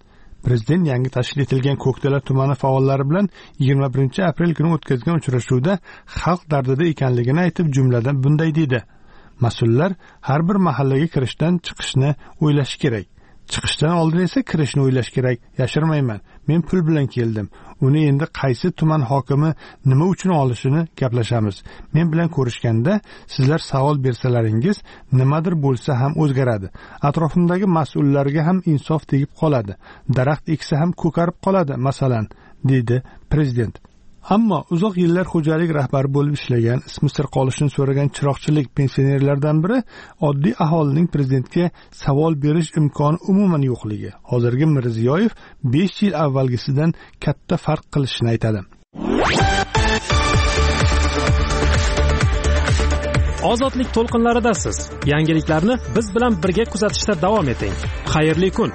Prezident yangi tashkil etilgan Ko'kdala tumani faollari bilan 21-aprel kuni o'tkazgan uchrashuvda xalq dardida ekanligini aytib, jumladan bunday dedi: mas'ullar har bir mahallaga kirishdan chiqishni o'ylash kerak. Chiqishdan oldin esa kirishni o'ylash kerak. Yashirmayman. Men pul bilan keldim. Uni endi qaysi tuman hokimi nima uchun olishini gaplashamiz. Men bilan ko'rishganda sizlar savol bersalaringiz nimadir bo'lsa ham o'zgaradi. Atrofimdagi mas'ullarga ham insof tegib qoladi. Daraxt eksa ham ko'karib qoladi, masalan, dedi prezident. Ammo uzoq yillar xo'jalik rahbari bo'lib ishlagan, ismi sir qolishini so'ragan chiroqchilik pensionerlardan biri oddiy aholining prezidentga savol berish imkoni umuman yo'qligi. Hozirgi Mirziyoyev 5 yil avvalgisidan katta farq qilishini aytadi. Ozodlik to'lqinlaridasiz. Yangiliklarni biz bilan birga kuzatishda davom eting. Xayrli kun.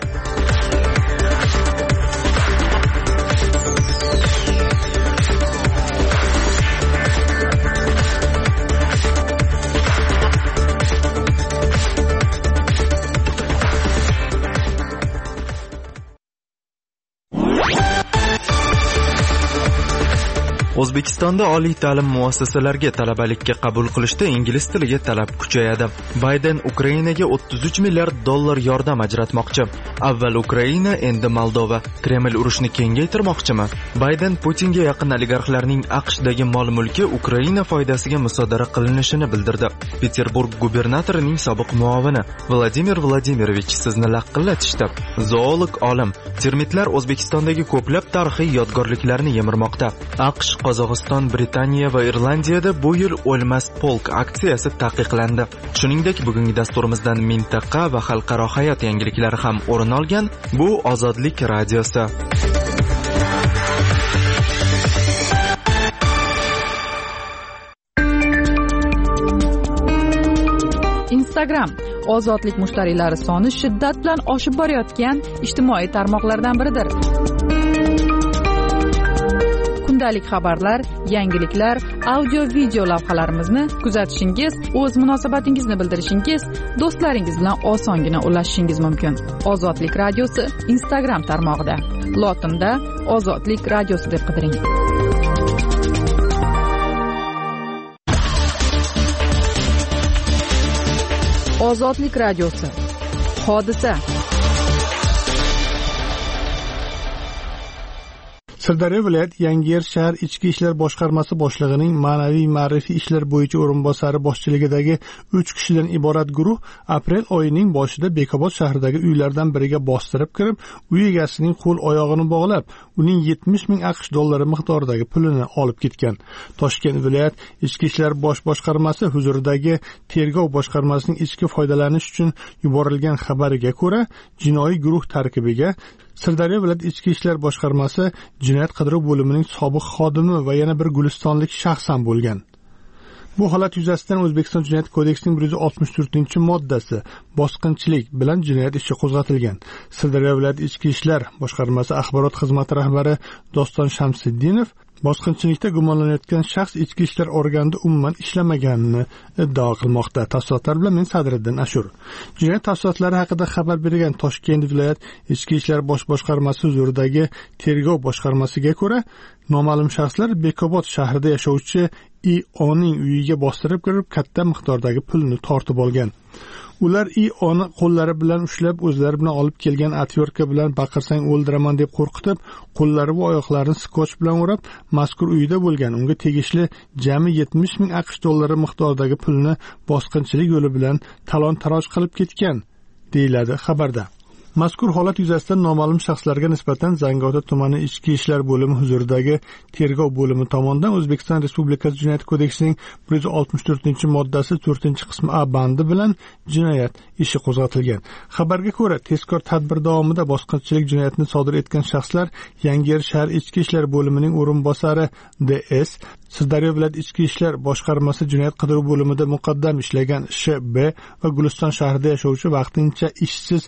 O'zbekistonda oliy ta'lim muassasalariga talabalikka qabul qilishda ingliz tiliga talab kuchayadi. Bayden Ukrainaga 33 milliard dollar yordam ajratmoqchi. Avval Ukraina, endi Moldova. Kreml urushni kengaytirmoqchimi? Bayden Putinga yaqin oligarxlarning AQShdagi mol-mulki Ukraina foydasiga musodara qilinishini bildirdi. Peterburg gubernatorining sobiq muovini Vladimir Vladimirovich sizni laqillatishdi. Zoolog olim: termitlar O'zbekistondagi ko'plab tarixiy yodgorliklarni yemirmoqda. AQSh, Qozog'iston, Britaniya va Irlandiyada bu yil o'lmas polk aksiyasi taqiqlandi. Shuningdek, bugungi dasturimizdan mintaqa va xalqaro hayot yangiliklari ham o'rin olgan. Bu Ozodlik radiosi. Instagram ozodlik mushtariylari soni shiddat bilan oshib borayotgan ijtimoiy tarmoqlardan biridir. Kundalik xabarlar, yangiliklar, audio-video lavhalarimizni kuzatishingiz, o'z munosabatingizni bildirishingiz, do'stlaringiz bilan osongina ulashishingiz mumkin. Ozodlik radiosi Instagram tarmog'ida. Lotinda Ozodlik radiosi deb qidiring. Ozodlik radiosi. Hodisa. Sirdaryo viloyat Yangiyer shahar ichki ishlar boshqarmasi boshlig'ining ma'naviy ma'rifiy ishlar bo'yicha o'rinbosari boshchiligidagi 3 kishidan iborat guruh aprel oyining boshida Bekobod shahridagi uylardan biriga bostirib kirib, uy egasining qo'l oyog'ini bog'lab, uning 70 ming AQSh dollari miqdoridagi pulini olib ketgan. Toshkent viloyat ichki ishlar boshqarmasi huzuridagi tergov boshqarmasining ichki foydalanish uchun yuborilgan xabariga ko'ra, jinoiy guruh tarkibiga Sirdaryo viloyat ichki ishlar boshqarmasi jinoyat qidiruv bo'limining sobiq xodimi va yana bir gulistonlik shaxs ham bo'lgan. Bu holat yuzasidan O'zbekiston Jinoyat kodeksining 164-moddasi bosqinchilik bilan jinoyat ishi qo'zg'atilgan. Sirdaryo viloyat ichki ishlar boshqarmasi axborot xizmati rahbari Doston Shamsiddinov bosqinchilikda gumonlanayotgan shaxs ichki ishlar organida umuman ishlamaganini iddao qilmoqda. Tafsilotlar bilan men Sadriddin Ashur. Jinoyat tafsilotlari haqida xabar bergan Toshkent viloyat ichki ishlar boshqarmasi huzuridagi tergov boshqarmasiga ko'ra, noma'lum shaxslar Bekobod shahrida yashovchi I.O.ning uyiga bostirib kirib, katta miqdordagi pulni tortib olgan. Ular I.O.ni qo'llari bilan ushlab, o'zlari bilan olib kelgan atyorka bilan baqirsang o'ldiraman deb qo'rqitib, qo'llari va oyoqlarini skotch bilan o'rab, mazkur uyda bo'lgan unga tegishli jami 70 ming AQSh dollari miqdoridagi pulni bosqinchilik yo'li bilan talon-taroj qilib ketgan, deyiladi xabarda. Mazkur holat yuzasidan noma'lum shaxslarga nisbatan Zangiota tumani ichki ishlar bo'limi huzuridagi tergov bo'limi tomonidan O'zbekiston Respublikasi Jinoyat kodeksining 164-moddasi 4-qismi A bandi bilan jinoyat ishi qo'zg'atilgan. Xabarga ko'ra, tezkor tadbir davomida bosqinchilik jinoyatini sodir etgan shaxslar Yangiyer shahar ichki ishlar bo'limining o'rinbosari D.S., Sirdaryo viloyat ichki ishlar boshqarmasi jinoyat qidiruv bo'limida muqaddam ishlagan Sh.B. va Guliston shahrida yashovchi vaqtincha ishsiz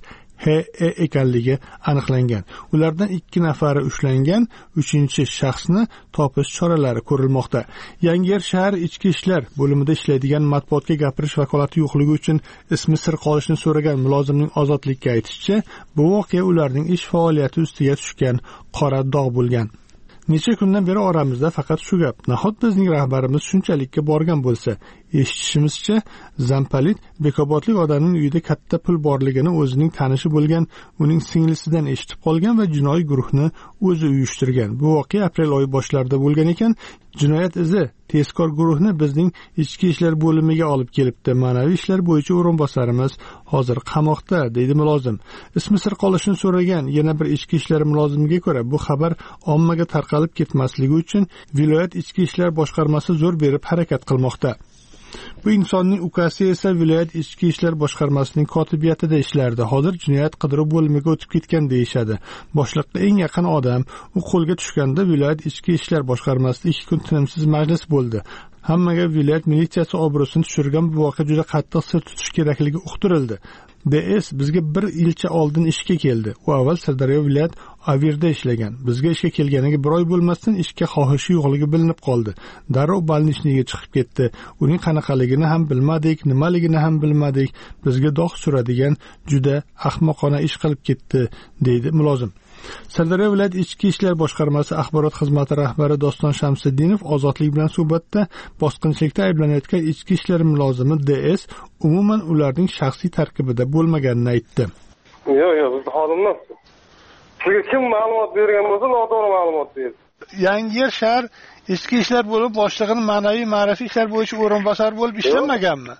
HE ekanligi aniqlangan. Ulardan 2 nafari ushlangan, 3-shaxsni topish choralari ko'rilmoqda. Yangiyer shahar ichki ishlar bo'limida ishlaydigan matbuotga gapirish vakolati yo'qligi uchun ismi sir qolishini so'ragan mulozimning ozodlikka aytishicha, bu voqea ularning ish faoliyati ustiga tushgan qora dog' bo'lgan. Necha kundan beri oramizda faqat shu gap. Nahot bizning rahbarimiz shunchalikka borgan bo'lsa, eshitishimizcha, Zampalit Bekobodlik odamning uyida katta pul borligini o'zining tanishi bo'lgan uning singlisidan eshitib qolgan va jinoiy guruhni o'zi uyushtirgan. Bu voqea aprel oyi boshlarida bo'lgan ekan. Jinoyat izi tezkor guruhni bizning ichki ishlar bo'limiga olib kelibdi. Ma'naviy ishlar bo'yicha o'rinbosarimiz hozir qamoqda, deydi mulozim. Ismi sir qolishini so'ragan yana bir ichki ishlar mulozimiga ko'ra, bu xabar ommaga tarqalib ketmasligi uchun viloyat ichki ishlar boshqarmasi zo'r berib harakat qilmoqda. Bu insonning ukasi esa viloyat ichki ishlar boshqarmasining kotibiyatida ishlardi. Hozir jinoyat qidiruv bo'limiga o'tib ketgan deyishadi. Boshliqqa eng yaqin odam u qo'lga tushganda viloyat ichki ishlar boshqarmasida 2 kun tinimsiz majlis bo'ldi. Hammaga viloyat militsiyasi obro'sini tushirgan bu voqea juda qattiq sir tutish kerakligi uqtirildi. DS bizga 1 yilcha oldin ishga keldi. U avval Sirdaryo viloyat Avirda ishlagan. Bizga ishga kelganiga 1 oy bo'lmasdan ishga xohishi yo'qligi bilinib qoldi. Darrov balnichniga chiqib ketdi. Uning qanaqaligini ham bilmadik, nimaligini ham bilmadik. Bizga dog' suradigan juda ahmoqona ish qilib ketdi, deydi mulozim. Sirdaryo viloyat ichki ishlar boshqarmasi axborot xizmati rahbari Doston Shamsiddinov ozodlik bilan suhbatda bosqinchilikda ayblanayotgan ichki ishlar mulozimi DS umuman ularning shaxsiy tarkibida bo'lmaganini aytdi. Yo'q, biz xodimlar. Sizga kim ma'lumot bergan bo'lsa, noto'g'ri ma'lumot berdi. Yangiyer shahar ichki ishlar bo'lib boshlig'ining ma'naviy ma'rifiy ishlar bo'yicha o'rinbosari bo'lib ishlamaganmi?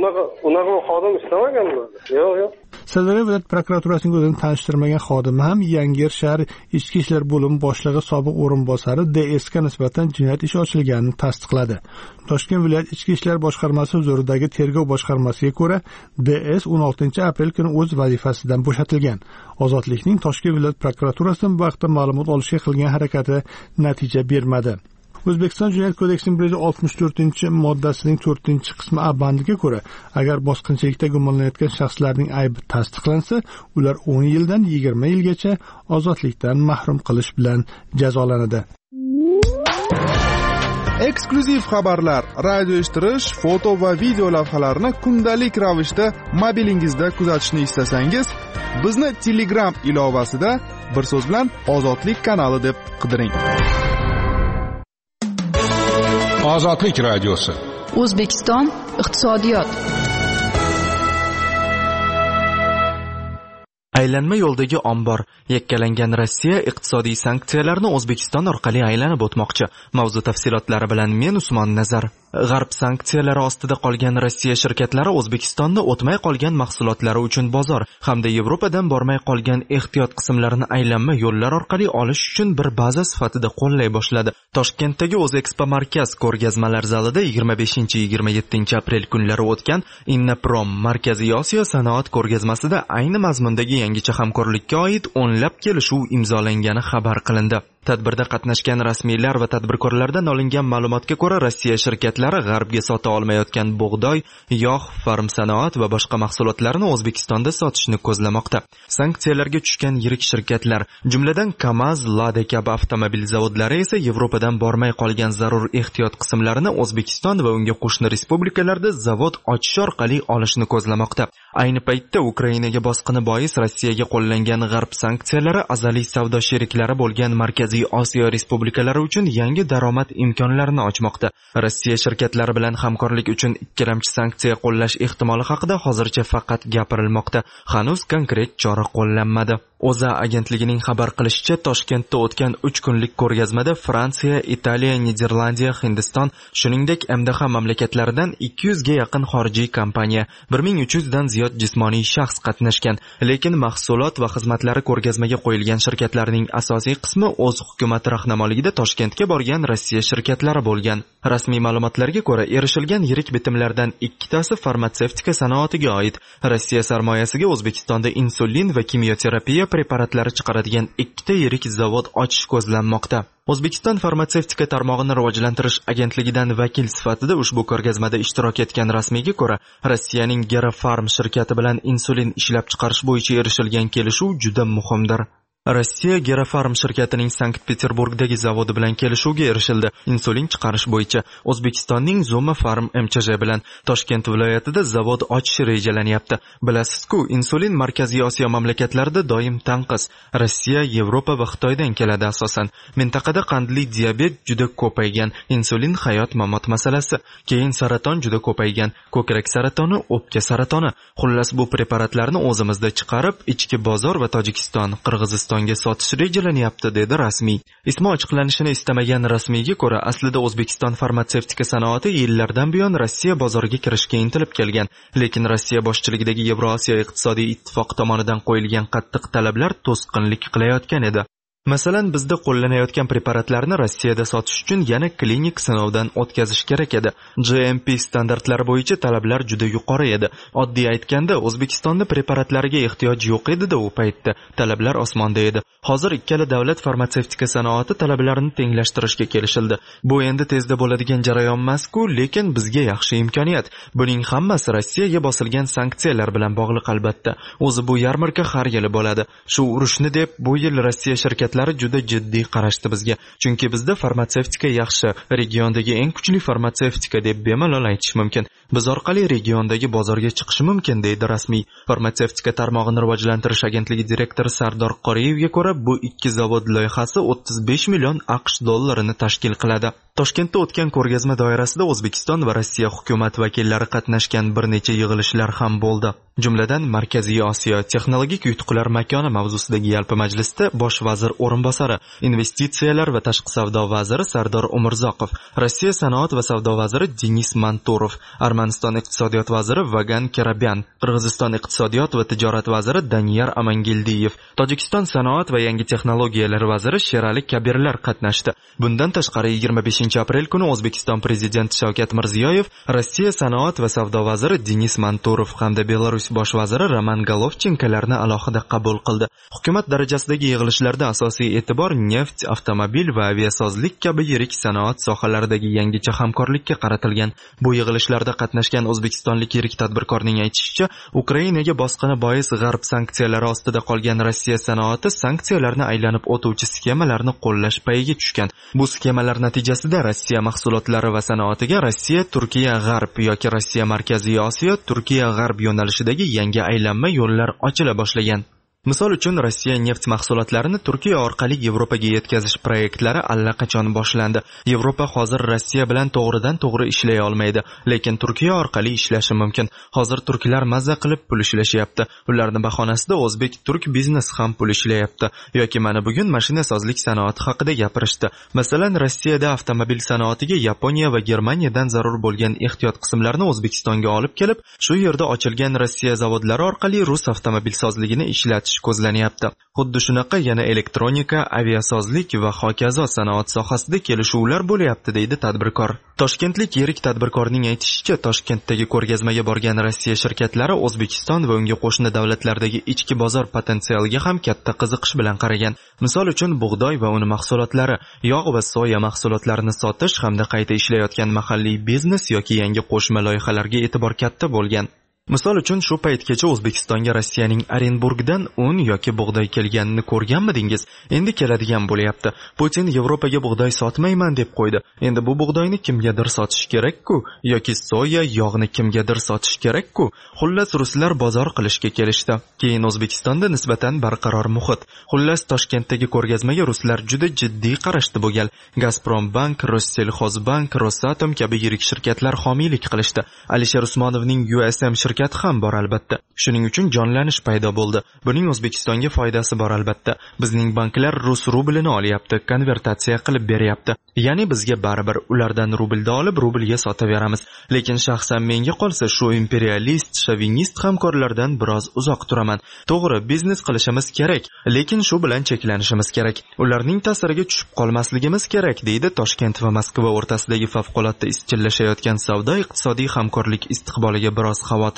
Unaqa xodim ishlamaganmi? Yo'q. Sirdaryo viloyat prokuraturasining o'zini tanishtirmagan xodimi ham Yangiyer shahar ichki ishlar bo'limi boshlig'i sobiq o'rinbosari DSga nisbatan jinoyat ishi ochilganini tasdiqladi. Toshkent viloyat ichki ishlar boshqarmasi huzuridagi tergov boshqarmasiga ko'ra, DS 16-aprel kuni o'z vazifasidan bo'shatilgan. Ozodlikning Toshkent viloyat prokuraturasidan bu vaqtda ma'lumot olishga qilgan harakati natija bermadi. O'zbekiston Jinoyat kodeksining 164-moddasining 4-qismi A bandiga ko'ra, agar bosqinchilikda gumonlanayotgan shaxslarning aybi tasdiqlansa, ular 10 yildan 20 yilgacha ozodlikdan mahrum qilish bilan jazolanadi. Eksklyuziv xabarlar, radio eshittirish, foto va video lavhalarni kundalik ravishda mobilingizda kuzatishni istasangiz, bizni Telegram ilovasida bir so'z bilan Ozodlik kanali deb qidiring. Ozodlik radiosi. O'zbekiston iqtisodiyot. Aylanma yo'ldagi ombor. Yakkalangan Rossiya iqtisodiy sanksiyalarni O'zbekiston orqali aylanib o'tmoqchi. Mavzu tafsilotlari bilan men Usmon Nazar. G'arb sanksiyalari ostida qolgan Rossiya shirkatlari O'zbekistonda o'tmay qolgan mahsulotlari uchun bozor hamda Yevropadan bormay qolgan ehtiyot qismlarini aylanma yo'llar orqali olish uchun bir baza sifatida qo'llay boshladi. Toshkentdagi O'zexpo markaz ko'rgazmalar zalida 25-27 aprel kunlari o'tgan Innaprom Markaziy Osiyo sanoat ko'rgazmasida ayni mazmundagi yangicha hamkorlikka oid o'nlab kelishuv imzolangani xabar qilindi. Tadbirda qatnashgan rasmiylar va tadbirkorlardan olingan ma'lumotga ko'ra, Rossiya shirkatlari G'arbga sota olmayotgan bug'doy, yog', farm sanoat va boshqa mahsulotlarni O'zbekistonda sotishni ko'zlamoqda. Sanksiyalarga tushgan yirik shirkatlar, jumladan KAMAZ, Lada kabi avtomobil zavodlari esa Yevropadan bormay qolgan zarur ehtiyot qismlarini O'zbekiston va unga qo'shni respublikalarda zavod ochish orqali olishni ko'zlamoqda. Ayni paytda Ukrainaga bosqini bois Rossiyaga qo'llangan G'arb sanksiyalari azaliy savdo sheriklari bo'lgan Markaziy Osiyo respublikalari uchun yangi daromad imkonlarini ochmoqda. Rossiya shirkatlari bilan hamkorlik uchun ikkilamchi sanksiya qo'llash ehtimoli haqida hozircha faqat gapirilmoqda. Hanuz konkret chora qo'llanmadi. O'zA agentligining xabar qilishicha, Toshkentda o'tgan 3 kunlik ko'rgazmada Fransiya, Italiya, Niderlandiya, Hindiston, shuningdek MDH mamlakatlaridan 200 ga yaqin xorijiy kompaniya, 1300 dan ziyod jismoniy shaxs qatnashgan. Lekin mahsulot va xizmatlari ko'rgazmaga qo'yilgan shirkatlarning asosiy qismi o'z hukumat rahnamoligida Toshkentga borgan Rossiya shirkatlari bo'lgan. Rasmiy ma'lumotlarga ko'ra, erishilgan yirik bitimlardan 2tasi farmatsevtika sanoatiga oid. Rossiya sarmoyasiga O'zbekistonda insulin va kimyoterapiya preparatlari chiqaradigan 2 ta yirik zavod ochish ko'zlanmoqda. O'zbekiston farmatsevtika tarmog'ini rivojlantirish agentligidan vakil sifatida ushbu ko'rgazmada ishtirok etgan rasmiyga ko'ra, Rossiyaning Gerafarm shirkati bilan insulin ishlab chiqarish bo'yicha erishilgan kelishuv juda muhimdir. Rossiya Gerafarm shirkatining Sankt-Peterburgdagi zavodi bilan kelishuvga erishildi. Insulin chiqarish bo'yicha O'zbekistonning Zoma Farm MCJ bilan Toshkent viloyatida zavod ochish rejalanyapti. Bilasiz-ku, insulin Markaziy Osiyo mamlakatlarida doim tanqis. Rossiya, Yevropa va Xitoydan keladi asosan. Mintaqada qandli diabet juda ko'paygan, insulin hayot-mamot masalasi, keyin saraton juda ko'paygan, ko'krak saratoni, o'pka saratoni. Xullas bu preparatlarni o'zimizda chiqarib, ichki bozor va Tojikiston, Qirg'iziston sotish rejalanyapti, dedi rasmiy. Ismi ochiqlanishini istamagan rasmiyga ko'ra, aslida O'zbekiston farmatsevtika sanoati yillardan buyon Rossiya bozoriga kirishga intilib kelgan, lekin Rossiya boshchiligidagi Yevrosiyo iqtisodiy ittifoq tomonidan qo'yilgan qattiq talablar to'sqinlik qilayotgan edi. Masalan, bizda qo'llanayotgan preparatlarni Rossiyada sotish uchun yana klinik sinovdan o'tkazish kerak edi. GMP standartlari bo'yicha talablar juda yuqori edi. Oddiy aytganda, O'zbekistonda preparatlariga ehtiyoj yo'q edi-da u paytda. Talablar osmonda edi. Hozir ikkala davlat farmatsevtika sanoati talablarini tenglashtirishga kelishildi. Bu endi tezda bo'ladigan jarayon emas-ku, lekin bizga yaxshi imkoniyat. Buning hammasi Rossiyaga bosilgan sanksiyalar bilan bog'liq albatta. O'zi bu yarmarka har yili bo'ladi. Shu urushni deb bu yil Rossiya shirkatlari juda jiddiy qarashdi bizga. Chunki bizda farmatsevtika yaxshi, regiondagi eng kuchli farmatsevtika deb bemalol aytish mumkin. Biz orqali regiondagi bozorga chiqish mumkin, deydi rasmiy. Farmatsevtika tarmog'ini rivojlantirish agentligi direktori Sardor Qoriyevga ko'ra, bu ikki zavod loyihasi 35 million AQSh dollarini tashkil qiladi. Toshkentda o'tgan ko'rgazma doirasida O'zbekiston va Rossiya hukumat vakillari qatnashgan bir necha yig'ilishlar ham bo'ldi. Jumladan, Markaziy Osiyo texnologik yutuqlar makoni mavzusidagi yalpi majlisda bosh vazir o'rinbosari, investitsiyalar va tashqi savdo vaziri Sardor Umurzoqov, Rossiya sanoat va savdo vaziri Denis Manturov, Armaniston iqtisodiyot vaziri Vagan Kerabyan, Qirg'iziston iqtisodiyot va tijorat vaziri Daniyar Amangildiyev, Tojikiston sanoat va yangi texnologiyalar vaziri Sherali Kabirlar qatnashdi. Bundan tashqari 25-aprel kuni O'zbekiston prezidenti Shavkat Mirziyoyev, Rossiya sanoat va savdo vaziri Denis Manturov hamda Belarus bosh vaziri Roman Golovchenkolarni alohida qabul qildi. Hukumat darajasidagi yig'ilishlarda asosiy e'tibor neft, avtomobil va aviasozlik kabi yirik sanoat sohalaridagi yangicha hamkorlikka qaratilgan. Bu yig'ilishlarda qatnashgan o'zbekistonlik yirik tadbirkorning aytishicha, Ukrainaga bosqini bois g'arb sanksiyalari ostida qolgan Rossiya sanoati sanksiyalarni aylanib o'tuvchi sxemalarni qo'llash payiga tushgan. Bu sxemalar natijasida Rossiya mahsulotlari va sanoatiga Rossiya, Turkiya, G'arb yoki Rossiya, Markaziy Osiyo, Turkiya, G'arb yo'nalishidagi yangi aylanma yo'llar ochila boshlagan. Misol uchun, Rossiya neft mahsulotlarini Turkiya orqali Yevropaga yetkazish proyektlari allaqachon boshlandi. Yevropa hozir Rossiya bilan to'g'ridan-to'g'ri ishlay olmaydi, lekin Turkiya orqali ishlashi mumkin. Hozir turklar mazza qilib pul ishlashyapti. Ularning bahonasida o'zbek-turk biznes ham pul ishlayapti. Yoki mana bugun mashinasozlik sanoati haqida gapirishdi. Masalan, Rossiyada avtomobil sanoatiga Yaponiya va Germaniyadan zarur bo'lgan ehtiyot qismlarni O'zbekistonga olib kelib, shu yerda ochilgan Rossiya zavodlari orqali rus avtomobilsozligini ishlatish ko'zlanyapti. Xuddi shunaqa yana elektronika, aviasozlik va hokazo sanoat sohasida kelishuvlar bo'lyapti, deydi tadbirkor. Toshkentlik yirik tadbirkorning aytishicha, Toshkentdagi ko'rgazmaga borgan Rossiya shirkatlari O'zbekiston va unga qo'shni davlatlardagi ichki bozor potensialiga ham katta qiziqish bilan qaragan. Misol uchun, bug'doy va uni mahsulotlari, yog' va soya mahsulotlarini sotish hamda qayta ishlayotgan mahalliy biznes yoki yangi qo'shma loyihalarga e'tibor katta bo'lgan. Misol uchun, shu paytgacha O'zbekistonga Rossiyaning Orenburgdan un yoki bug'doy kelganini ko'rganmidingiz? Endi keladigan bo'lyapti. Putin Yevropaga bug'doy sotmayman deb qo'ydi. Endi bu bug'doyni kimgadir sotish kerak-ku, yoki soya, yog'ni kimgadir sotish kerak-ku. Xullas, ruslar bozor qilishga kelishdi. Keyin O'zbekistonda nisbatan barqaror muhit. Xullas, Toshkentdagi ko'rgazmaga ruslar juda jiddiy qarashdi bu gal. Gazprombank, Rossellxozbank, Rosatom kabi yirik shirkatlar homiylik qilishdi. Alisher Usmonovning USM shirkati ham bor albatta. Shuning uchun jonlanish paydo bo'ldi. Buning O'zbekistonga foydasi bor albatta. Bizning banklar rus rublini olyapti, konvertatsiya qilib beryapti. Ya'ni bizga baribir ulardan rublda olib rublga sotaveramiz. Lekin shaxsan menga qolsa shu imperialist, shovinist hamkorlardan biroz uzoq turaman. To'g'ri, biznes qilishimiz kerak, lekin shu bilan cheklanishimiz kerak. Ularning ta'siriga tushib qolmasligimiz kerak, deydi Toshkent va Moskva o'rtasidagi favqulodda izchillashayotgan savdo-iqtisodiy hamkorlik istiqboliga biroz xavotir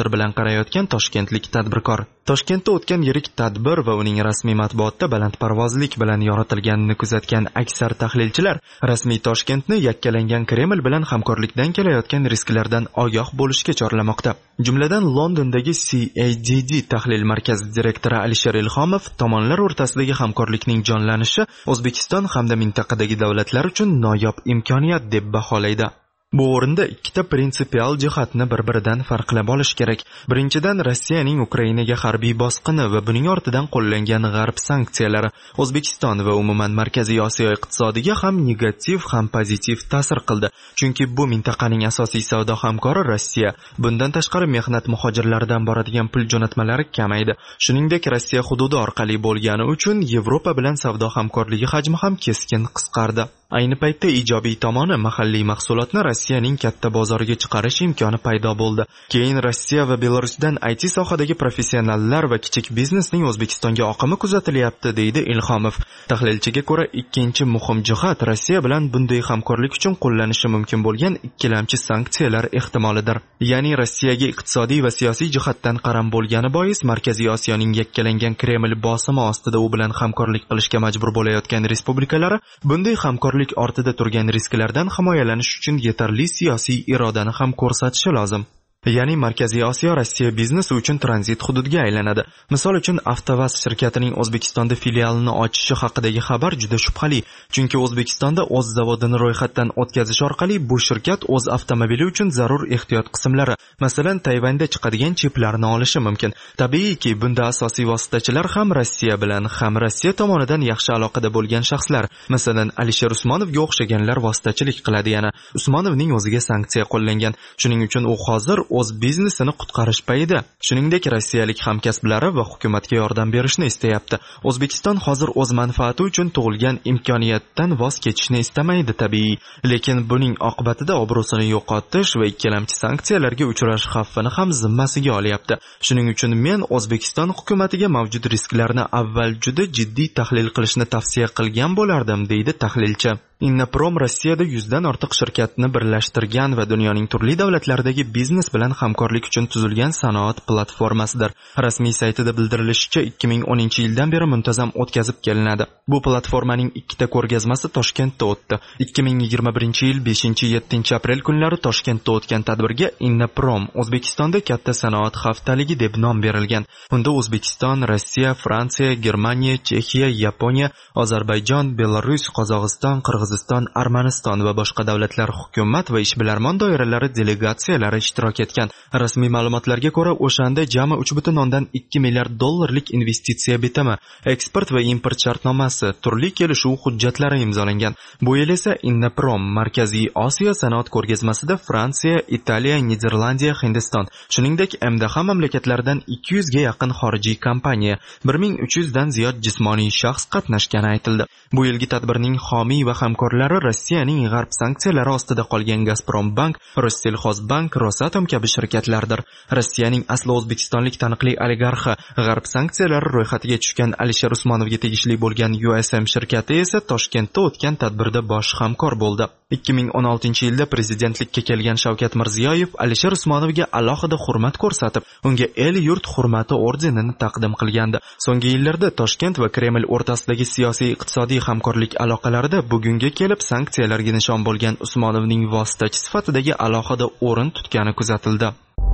xavotir bilan qarayotgan toshkentlik tadbirkor. Toshkentda o'tgan yirik tadbir va uning rasmiy matbuotda balandparvozlik bilan yoritilganini kuzatgan aksar tahlilchilar rasmiy Toshkentni yakkalangan Kreml bilan hamkorlikdan kelayotgan risklardan ogoh bo'lishga chorlamoqda. Jumladan Londondagi CADD tahlil markazi direktori Alisher Ilhomov tomonlar o'rtasidagi hamkorlikning jonlanishi O'zbekiston hamda mintaqadagi davlatlar uchun noyob imkoniyat deb baholaydi. Bu o'rinda ikkita prinsipial jihatni bir-biridan farqlab olish kerak. Birinchidan, Rossiyaning Ukrainaga harbiy bosqini va buning ortidan qo'llangan g'arb sanksiyalari O'zbekiston va umuman Markaziy Osiyo iqtisodiga ham negativ, ham pozitiv ta'sir qildi. Chunki bu mintaqaning asosiy savdo hamkori Rossiya. Bundan tashqari mehnat muhojirlaridan boradigan pul jo'natmalari kamaydi. Shuningdek, Rossiya hududi orqali bo'lgani uchun Yevropa bilan savdo hamkorligi hajmi ham keskin qisqardi. Ayni paytda ijobiy tomoni mahalliy mahsulotni Rossiyaning katta bozoriga chiqarish imkoni paydo bo'ldi. Keyin Rossiya va Belarusdan IT sohadagi professionallar va kichik biznesning O'zbekistonga oqimi kuzatilyapti, deydi Ilhomov. Tahlilchiga ko'ra, ikkinchi muhim jihat Rossiya bilan bunday hamkorlik uchun qo'llanishi mumkin bo'lgan ikkilamchi sanksiyalar ehtimolidir. Ya'ni Rossiyaga iqtisodiy va siyosiy jihatdan qaram bo'lgani bois Markaziy Osiyoning yakkalangan Kreml bosimi ostida u bilan hamkorlik qilishga majbur bo'layotgan respublikalari bunday hamkorlik ortida turgan risklardan himoyalanish uchun yetarli siyosiy irodani ham ko'rsatishi lozim. Ya'ni Markaziy Osiyo Rossiya biznesi uchun tranzit hududga aylanadi. Misol uchun Avtovaz shirkatining O'zbekistonda filialini ochishi haqidagi xabar juda shubhali, chunki O'zbekistonda o'z zavodini ro'yxatdan o'tkazish orqali bu shirkat o'z avtomobili uchun zarur ehtiyot qismlari, masalan Tayvanda chiqadigan chiplarni olishi mumkin. Tabiiyki, bunda asosiy vositachilar ham Rossiya bilan, ham Rossiya tomonidan yaxshi aloqada bo'lgan shaxslar, masalan Alisher Usmonovga o'xshaganlar vositachilik qiladi. Yana Usmonovning o'ziga sanksiya qo'llangan. Shuning uchun u hozir o'z biznesini qutqarish payida. Shuningdek, rossiyalik hamkasblari va hukumatga yordam berishni istayapti. O'zbekiston hozir o'z manfaati uchun tug'ilgan imkoniyatdan voz kechishni istamaydi tabiiy, lekin buning oqibatida obro'sini yo'qotish va ikkilamchi sanksiyalarga uchrash xavfini ham zimmasiga olyapti. Shuning uchun men O'zbekiston hukumatiga mavjud risklarni avval juda jiddiy tahlil qilishni tavsiya qilgan bo'lardim, deydi tahlilchi. Innoprom Rossiyada 100 dan ortiq shirkatni birlashtirgan va dunyoning turli davlatlaridagi biznes bilan hamkorlik uchun tuzilgan sanoat platformasidir. Rasmiy saytida bildirilishicha, 2010-yildan beri muntazam o'tkazib kelinadi. Bu platformaning ikkita ko'rgazmasi Toshkentda o'tdi. 2021-yil 5-7 aprel kunlari Toshkentda o'tgan tadbirga Innoprom O'zbekistonda katta sanoat haftaligi deb nom berilgan. Unda O'zbekiston, Rossiya, Fransiya, Germaniya, Chexiya, Yaponiya, Ozarbayjon, Belarus, Qozog'iston, Qirg'iziston, Armaniston va boshqa davlatlar hukumat va ishbilarmon doiralari delegatsiyalari ishtirok etgan. Rasmiy ma'lumotlarga ko'ra, o'shanda jami 3.2 milliard dollarlik investitsiya bitimi, eksport va import shartnomasi, turli kelishuv hujjatlari imzolangan. Bu yil esa Innoprom Markaziy Osiyo sanoat ko'rgazmasida Fransiya, Italiya, Niderlandiya, Hindiston, shuningdek MDH mamlakatlaridan 200 ga yaqin xorijiy kompaniya, 1300 dan ziyod jismoniy shaxs qatnashgani aytildi. Bu yilgi tadbirning homiy va hamkorlari Rossiyaning g'arb sanksiyalari ostida qolgan Gazprombank, Rossellxozbank, Rosatom kabi shirkatlardir. Rossiyaning asli o'zbekistonlik taniqli oligarxi, g'arb sanksiyalari ro'yxatiga tushgan Alisher Usmonovga tegishli bo'lgan USM shirkati esa Toshkentda o'tgan tadbirda bosh hamkor bo'ldi. 2016-yilda prezidentlikka kelgan Shavkat Mirziyoyev Alisher Usmonovga alohida hurmat ko'rsatib, unga el-yurt hurmati ordenini taqdim qilgandi. So'nggi yillarda Toshkent va Kreml o'rtasidagi siyosiy iqtisodiy hamkorlik aloqalarida bugunga kelib sanksiyalarga nishon bo'lgan Usmonovning vositachi sifatidagi alohida o'rin tutgani kuzatildi.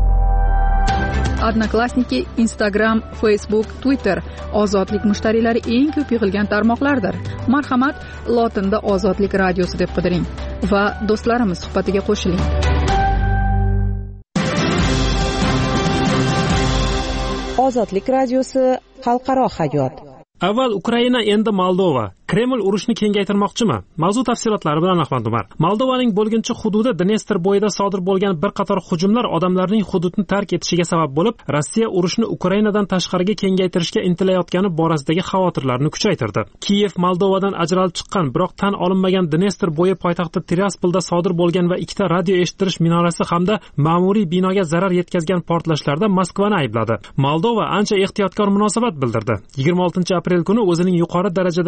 Odnoklassniki, Instagram, Facebook, Twitter ozodlik mushtariylari eng ko'p yig'ilgan tarmoqlardir. Marhamat, lotinda Ozodlik radiosi deb qidiring va do'stlarimiz suhbatiga qo'shiling. Ozodlik radiosi xalqaro hayot. Avval Ukraina, endi Moldova. Kreml urushni kengaytirmoqchimi? Mavzu tafsilotlari bilan Ahmad Umar. Moldovaning bo'lginchi hududi Dnestr bo'yida sodir bo'lgan bir qator hujumlar odamlarning hududni tark etishiga sabab bo'lib, Rossiya urushni Ukrainadan tashqariga kengaytirishga intilayotgani borasidagi xavotirlarni kuchaytirdi. Kiyev Moldovadan ajralib chiqqan, biroq tan olinmagan Dnestr bo'yi poytaxti Tiraspolda sodir bo'lgan va ikkita radio eshittirish minorasi hamda ma'muriy binoga zarar yetkazgan portlashlarda Moskvani aybladi. Moldova ancha ehtiyotkor munosabat bildirdi. 26 aprel kuni o'zining yuqori darajadagi xavfsizlik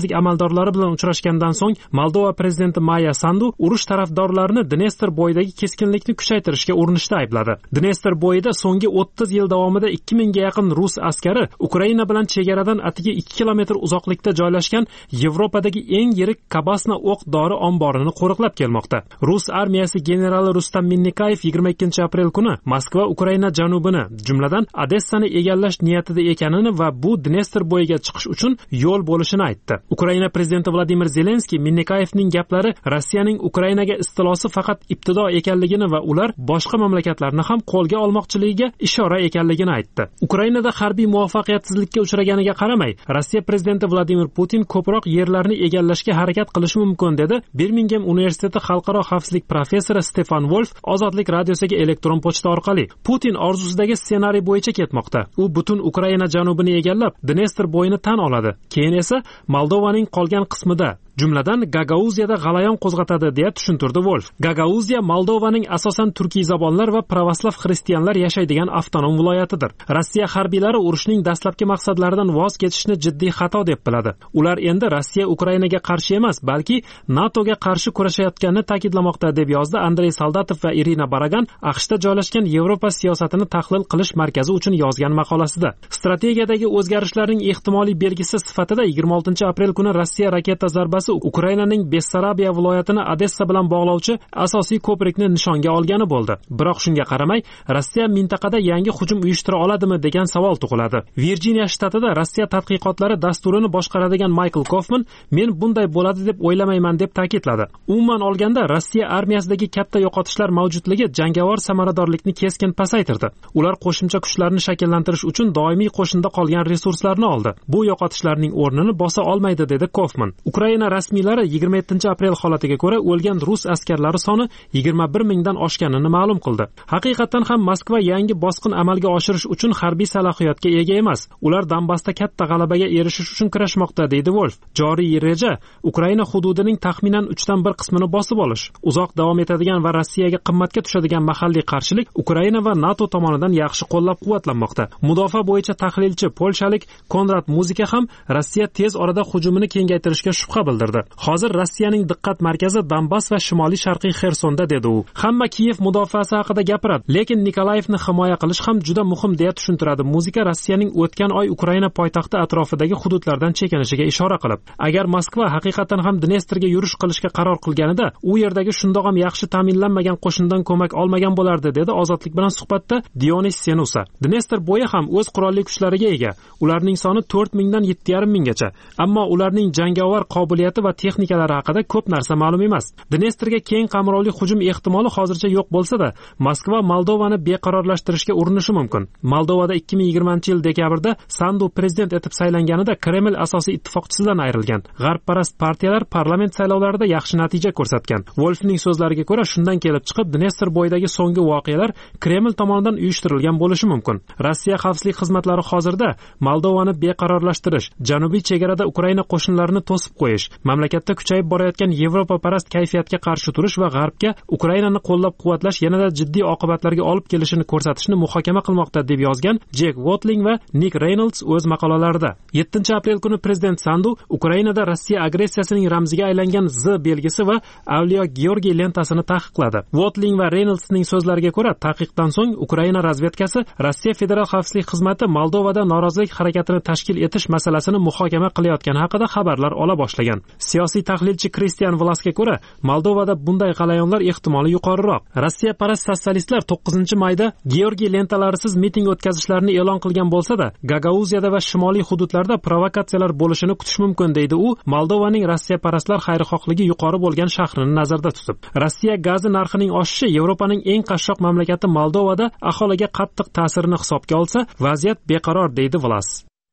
xavfsizlik amaldorlari bilan uchrashgandan so'ng Moldova prezidenti Maya Sandu urush tarafdorlarini Dnestr bo'yidagi keskinlikni kuchaytirishga urinishda aybladi. Dnestr bo'yida so'nggi 30 yil davomida 2000 ga yaqin rus askari Ukraina bilan chegaradan atigi 2 kilometr uzoqlikda joylashgan Yevropadagi eng yirik Kabasna o'q-dori omborini qo'riqlab kelmoqda. Rus armiyasi generali Rustam Minnikayev 22-aprel kuni Moskva Ukraina janubini, jumladan Odessani egallash niyatida ekanini va bu Dnestr bo'yiga chiqish uchun yo'l bo'lishini aytdi. Ukraina prezidenti Vladimir Zelenskiy Minnikayevning gaplari Rossiyaning Ukrainaga istilosi faqat ibtido ekanligini va ular boshqa mamlakatlarni ham qo'lga olmoqchiligiga ishora ekanligini aytdi. Ukrainada harbiy muvaffaqiyatsizlikka uchraganiga qaramay, Rossiya prezidenti Vladimir Putin ko'proq yerlarni egallashga harakat qilishi mumkin dedi Birmingham universiteti xalqaro xavfsizlik professori Stefan Wolf Ozodlik radiosiga elektron pochta orqali. Putin orzusidagi ssenariy bo'yicha ketmoqda. U butun Ukraina janubini egallab, Dnestr bo'yini tan oladi. Keyin esa Moldovaning qolgan qismida, jumladan Gagauziyada g'alayon qo'zg'atadi deya tushuntirdi Wolf. Gagauziya Moldovaning asosan turkiy zabonlar va pravoslav xristianlar yashaydigan avtonom viloyatidir. Rossiya harbiylari urushning dastlabki maqsadlaridan voz kechishni jiddiy xato deb biladi. Ular endi Rossiya Ukrainaga qarshi emas, balki NATOga qarshi kurashayotganini ta'kidlamoqda deb yozdi Andrey Soldatov va Irina Baragan AQShda joylashgan Yevropa siyosatini tahlil qilish markazi uchun yozgan maqolasida. Strategiyadagi o'zgarishlarning ehtimoliy belgisi sifatida 26-aprel kuni Rossiya raketa zarbasi Ukrainaning Bessarabiya viloyatini Odessa bilan bog'lovchi asosiy ko'prikni nishonga olgani bo'ldi. Biroq shunga qaramay, Rossiya mintaqada yangi hujum uyushtira oladimi degan savol tug'iladi. Virjiniya shtatida Rossiya tadqiqotlari dasturini boshqaradigan Michael Kaufman men bunday bo'ladi deb o'ylamayman deb ta'kidladi. Umuman olganda Rossiya armiyasidagi katta yo'qotishlar mavjudligi jangovar samaradorlikni keskin pasaytirdi. Ular qo'shimcha kuchlarni shakllantirish uchun doimiy qo'shinda qolgan resurslarni oldi. Bu yo'qotishlarning o'rnini bosa olmaydi dedi Kaufman. Ukraina rasmiylari 27-aprel holatiga ko'ra o'lgan rus askarlari soni 21 mingdan oshganini ma'lum qildi. Haqiqatan ham Moskva yangi bosqin amalga oshirish uchun harbiy salohiyatga ega emas. Ular Donbassda katta g'alabaga erishish uchun kurashmoqda, deydi Wolf. Joriy reja Ukraina hududining taxminan 1/3 qismini bosib olish. Uzoq davom etadigan va Rossiyaga qimmatga tushadigan mahalliy qarshilik Ukraina va NATO tomonidan yaxshi qo'llab-quvvatlanmoqda. Mudofaa bo'yicha tahlilchi polshalik Konrad Muzika ham Rossiya tez orada hujumini kengaytirishga shubha bildirdi. Hozir Rossiyaning diqqat markazi Donbass va shimoliy sharqiy Xersonda, dedi u. Hamma Kiyev mudofaasi haqida gapiradi, lekin Nikolayevni himoya qilish ham juda muhim deya tushuntiradi Muzika Rossiyaning o'tgan oy Ukraina poytaxti atrofidagi hududlardan chekinishiga ishora qilib. Agar Moskva haqiqatan ham Dnestrga yurish qilishga qaror qilganida, u yerdagi shundoq ham yaxshi ta'minlanmagan qo'shindan ko'mak olmagan bo'lardi, dedi Ozodlik bilan suhbatda Dionis Senusa. Dnestr bo'yi ham o'z qurolli kuchlariga ega. Ularning soni 4 mingdan 7,5 minggacha. Ammo ularning jangovar qobiliyati va texnikalari haqida ko'p narsa ma'lum emas. Dnestrga keng qamrovli hujum ehtimoli hozircha yo'q bo'lsa-da, Moskva Moldovani beqarorlashtirishga urinishi mumkin. Moldovada 2020-yil dekabrda Sandu prezident etib saylanganida Kreml asosiy ittifoqchisidan ayrilgan. G'arbparast partiyalar parlament saylovlarida yaxshi natija ko'rsatgan. Wolfning so'zlariga ko'ra, shundan kelib chiqib Dnestr bo'yidagi so'nggi voqealar Kreml tomonidan uyushtirilgan bo'lishi mumkin. Rossiya xavfsizlik xizmatlari hozirda Moldovani beqarorlashtirish, janubiy chegarada Ukraina qo'shinlarini to'sib qo'yish, mamlakatda kuchayib borayotgan Yevropaparast kayfiyatga qarshi turish va G'arbga Ukrainani qo'llab-quvvatlash yanada jiddiy oqibatlarga olib kelishini ko'rsatishni muhokama qilmoqda, deb yozgan Jack Watling va Nick Reynolds o'z maqolalarida. 7-aprel kuni prezident Sandu Ukrainada Rossiya agressiyasining ramziga aylangan Z belgisi va Avliyo Georgiy lentasini taqiqladi. Watling va Reynoldsning so'zlariga ko'ra, taqiqdan so'ng Ukraina razvedkasi Rossiya Federal xavfsizlik xizmati Moldovada norozilik harakatini tashkil etish masalasini muhokama qilayotgani haqida xabarlar ola boshlagan. Siyosiy tahlilchi Kristian Vlaska ko'ra, Moldovada bunday g'alayonlar ehtimoli yuqoriroq. Rossiya parast sotsialistlar 9-mayda Georgiy lentalarisiz miting o'tkazishlarini e'lon qilgan bo'lsa-da, Gagauziyada va shimoliy hududlarda provokatsiyalar bo'lishini kutish mumkin, deydi u, Moldovaning Rossiya parastlar xayrixohligi yuqori bo'lgan shahrini nazarda tutib. Rossiya gazi narxining oshishi Yevropaning eng qashshoq mamlakati Moldovada aholiga qattiq ta'sirini hisobga olsa, vaziyat beqaror, deydi Vlas.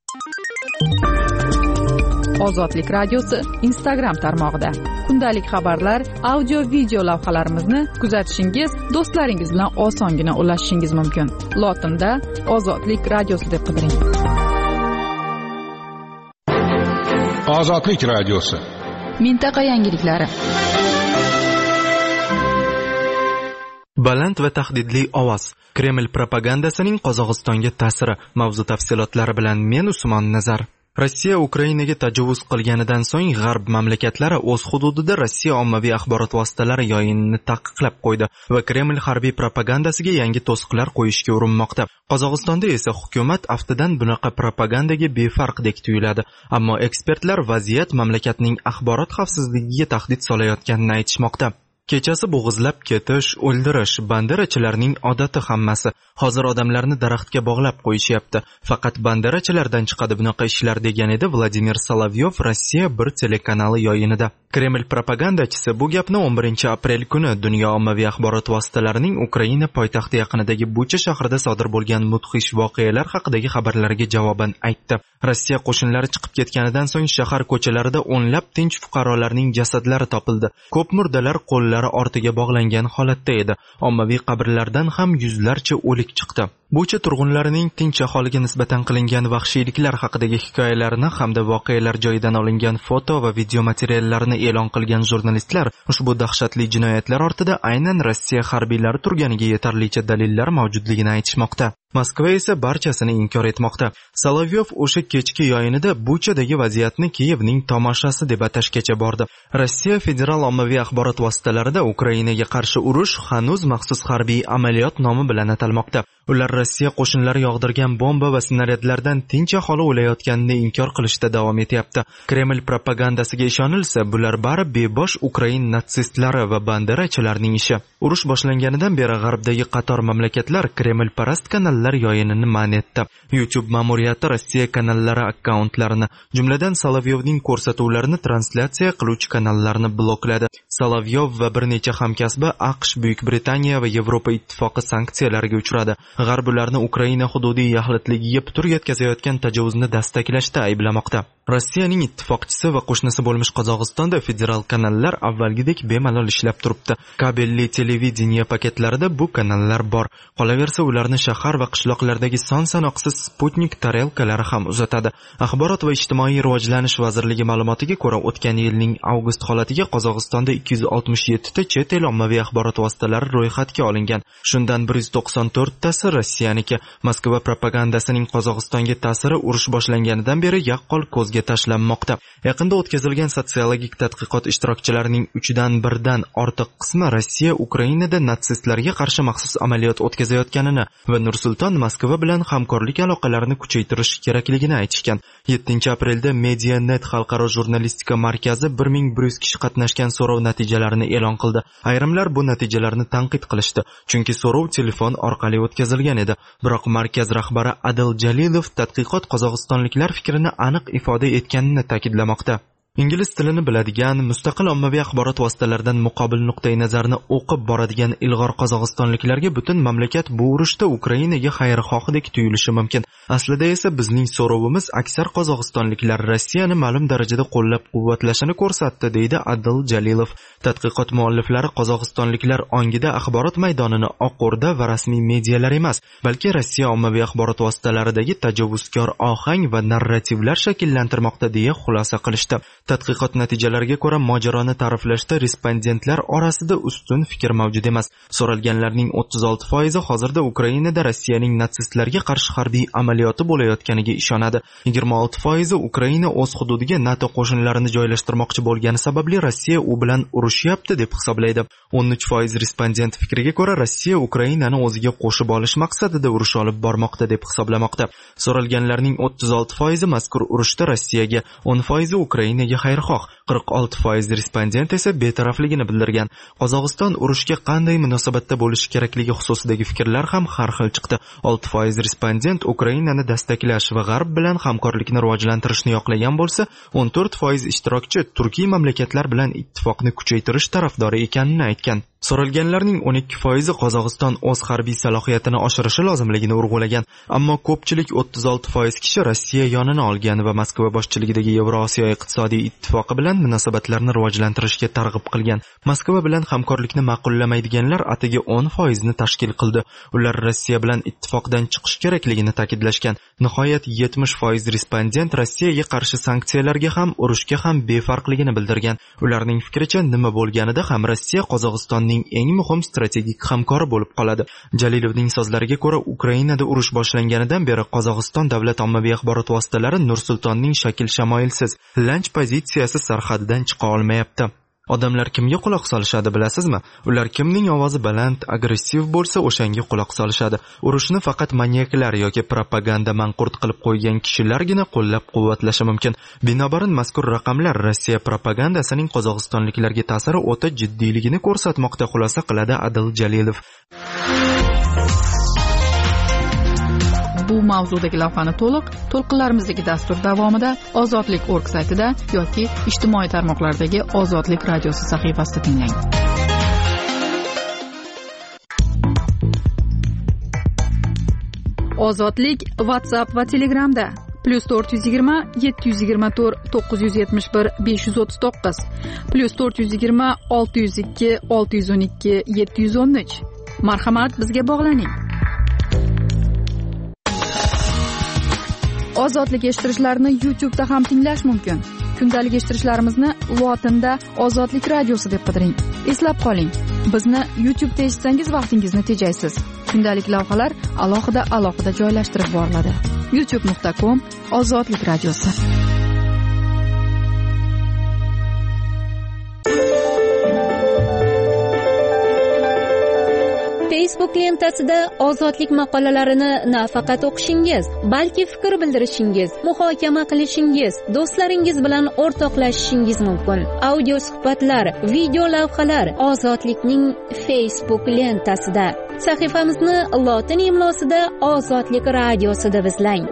Ozodlik radiosi Instagram tarmog'ida kundalik xabarlar, audio video lavhalarimizni kuzatishingiz, do'stlaringiz bilan osongina ulashishingiz mumkin. Lotinda Ozodlik radiosi deb qidiring. Ozodlik radiosi. Mintaqa yangiliklari. Baland va tahdidli ovoz. Kreml propagandasining Qozog'istonga ta'siri. Mavzu tafsilotlari bilan men Usmon Nazar. Rossiya Ukrainaga tajovuz qilganidan so'ng g'arb mamlakatlari o'z hududida Rossiya ommaviy axborot vositalari yoyinini taqiqlab qo'ydi va Kreml harbiy propagandasiga yangi to'siqlar qo'yishga urinmoqda. Qozog'istonda esa hukumat aftidan bunaqa propagandaga befarqdek tuyuladi, ammo ekspertlar vaziyat mamlakatning axborot xavfsizligiga tahdid solayotganini aytishmoqda. Kechasi bo'g'izlab ketish, o'ldirish banderachilarning odati hammasi. Hozir odamlarni daraxtga bog'lab qo'yishyapti. Faqat banderachilardan chiqadi bunaqa ishlar degan edi Vladimir Solovyov Rossiya bir telekanali yoyinida. Kreml propagandachisi bu gapni 11 aprel kuni dunyo ommaviy axborot vositalarining Ukraina poytaxti yaqinidagi Bucha shahrida sodir bo'lgan mudhish voqealar haqidagi xabarlarga javoban aytdi. Rossiya qo'shinlari chiqib ketganidan so'ng shahar ko'chalarida o'nlab tinch fuqarolarning jasadlari topildi. Ko'p murdalar qo'llari ortiga bog'langan holatda edi. Ommaviy qabrlardan ham yuzlarcha o'lik chiqdi. Bucha turg'unlarining tinch aholiga nisbatan qilingan vahshiyliklar haqidagi hikoyalarini hamda voqealar joyidan olingan foto va video materiallarini e'lon qilgan jurnalistlar ushbu dahshatli jinoyatlar ortida aynan Rossiya harbiylari turganiga yetarlicha dalillar mavjudligini aytishmoqda. Moskva esa barchasini inkor etmoqda. Solovyov o'sha kechki yoyinida Buchadagi vaziyatni Kiyevning tomoshasi deb atashgacha bordi. Rossiya federal ommaviy axborot vositalarida Ukrainaga qarshi urush hanuz maxsus harbiy amaliyot nomi bilan atalmoqda. Ular Rossiya qo'shinlari yog'dirgan bomba va snaryadlardan tinch aholi o'layotganini inkor qilishda davom etyapti. Kreml propagandasiga ishonilsa, bular bari bebosh Ukrain natsistlari va banderachilarning ishi. Urush boshlanganidan beri g'arbdagi qator mamlakatlar Kreml parast kanallar yoyinini man etdi. YouTube ma'muriyati Rossiya kanallari akkauntlarini, jumladan Solovyovning ko'rsatuvlarini translyatsiya qiluvchi kanallarni blokladi. Solovyov va bir necha hamkasbi AQSh, Buyuk Britaniya va Yevropa ittifoqi sanksiyalarga uchradi. G'arb ularni Ukraina hududiy yaxlitligiga putur yetkazayotgan tajovuzni dastaklashda ayblamoqda. Rossiyaning ittifoqchisi va qo'shnisi bo'lmish Qozog'istonda federal kanallar avvalgidek bemalol ishlab turibdi. Kabelli televideniya paketlarida bu kanallar bor. Qolaversa, ularni shahar va qishloqlardagi son-sanoqsiz Sputnik tarelkalari ham uzatadi. Axborot va ijtimoiy rivojlanish vazirligi ma'lumotiga ko'ra, o'tgan yilning avgust holatiga Qozog'istonda 267 ta chet el ommaviy axborot vositalari ro'yxatga olingan. Shundan 194 tasi Rossiyaniki. Moskva propagandasining Qozog'istonga ta'siri urush boshlanganidan beri yaqqol ko'zga tashlanmoqda. Yaqinda o'tkazilgan sotsiologik tadqiqot ishtirokchilarining 1/3 ortiq qismi Rossiya Ukrainada natsistlarga qarshi maxsus amaliyot o'tkazayotganini va Nursulton Moskva bilan hamkorlik aloqalarini kuchaytirish kerakligini aytishgan. 7 aprelda Medianet xalqaro jurnalistika markazi 1100 kishi qatnashgan so'rov natijalarini e'lon qildi. Ayrimlar bu natijalarni tanqid qilishdi, chunki so'rov telefon orqali o'tkazilgan edi. Biroq markaz rahbari Adil Jalilov tadqiqot qozog'istonliklar fikrini aniq ifoda etganini ta'kidlamoqda. Ingliz tilini biladigan, mustaqil ommaviy axborot vositalaridan muqobil nuqtai nazarni o'qib boradigan ilg'or qozog'istonliklarga butun mamlakat bu urushda Ukrainaga xayrixohdek tuyulishi mumkin. Aslida esa bizning so'rovimiz aksar qozog'istonliklar Rossiyani ma'lum darajada qo'llab-quvvatlashini ko'rsatdi, deydi Adil Jalilov. Tadqiqot mualliflari qozog'istonliklar ongida axborot maydonini Oq O'rda va rasmiy medialar emas, balki Rossiya ommaviy axborot vositalaridagi tajovuzkor ohang va narrativlar shakllantirmoqda deya xulosa qilishdi. Tadqiqot natijalariga ko'ra, mojaroni ta'riflashda respondentlar orasida ustun fikr mavjud emas. So'ralganlarning 36% hozirda Ukrainada Rossiyaning natsistlarga qarshi harbiy amaliyoti bo'layotganiga ishonadi. 26% Ukraina o'z hududiga NATO qo'shinlarini joylashtirmoqchi bo'lgani sababli Rossiya u bilan urushyapti deb hisoblaydi. 13% respondent fikriga ko'ra, Rossiya Ukrainani o'ziga qo'shib olish maqsadida urush olib bormoqda deb hisoblamoqda. So'ralganlarning 36% mazkur urushda Rossiyaga, 10% Ukrainaga xayrixoh, 46% respondent esa betarafligini bildirgan. Qozog'iston urushga qanday munosabatda bo'lishi kerakligi xususidagi fikrlar ham har xil chiqdi. 6% respondent Ukrainani dastaklash va g'arb bilan hamkorlikni rivojlantirishni yoqlagan bo'lsa, 14% ishtirokchi turkiy mamlakatlar bilan ittifoqni kuchaytirish tarafdori ekanini aytgan. So'ralganlarning 12% Qozog'iston o'z harbiy salohiyatini oshirishi lozimligini urg'ulagan, ammo ko'pchilik 36% kishi Rossiya yonini olgan va Moskva boshchiligidagi Yevrosiyo iqtisodiy ittifoqi bilan munosabatlarni rivojlantirishga targ'ib qilgan. Moskva bilan hamkorlikni ma'qullamaydiganlar atigi 10% ni tashkil qildi. Ular Rossiya bilan ittifoqdan chiqish kerakligini ta'kidlashgan. Nihoyat 70% respondent Rossiyaga qarshi sanksiyalarga ham, urushga ham befarqligini bildirgan. Ularning fikricha, nima bo'lganida ham Rossiya Qozog'istonning eng muhim strategik hamkori bo'lib qoladi. Jalilovning so'zlariga ko'ra, Ukrainada urush boshlanganidan beri Qozog'iston davlat ommaviy axborot vositalari Nur-Sultonning shakl-shamoilsiz, lanch pozitsiyasi sarhadidan chiqa olmayapti. Odamlar kimga quloq solishadi bilasizmi? Ular kimning ovozi baland, agressiv bo'lsa, o'shanga quloq solishadi. Urushni faqat maniaklar yoki propaganda manqurt qilib qo'ygan kishilargina qo'llab-quvvatlashi mumkin. Binobarin mazkur raqamlar Rossiya propagandasining qozog'istonliklarga ta'siri o'ta jiddiyligini ko'rsatmoqda, xulosa qiladi Adil Jalilov. Bu mavzudagi lavhani to'lqinlarimizdagi dastur davomida Ozodlik.org saytida yoki ijtimoiy tarmoqlardagi Ozodlik radiosi sahifasida tinglang. Ozodlik WhatsApp va Telegramda +420 724 971 539 +420 602 612 713. Marhamat, bizga bog'laning. Ozodlik eshittirishlarni YouTube'da ham tinglash mumkin. Kundalik eshittirishlarimizni lotinda Ozodlik radiosi deb qidiring. Eslab qoling, bizni YouTube'da eshitsangiz vaqtingizni tejaysiz. Kundalik lavhalar alohida joylashtirib boriladi. youtube.com Ozodlik radiosi. Facebook lentasida ozodlik maqolalarini nafaqat o'qishingiz, balki fikr bildirishingiz, muhokama qilishingiz, do'stlaringiz bilan o'rtoqlashishingiz mumkin. Audio suhbatlar, video lavhalar Ozodlikning Facebook lentasida. Sahifamizni lotin imlosida Ozodlik radiosi deb izlang.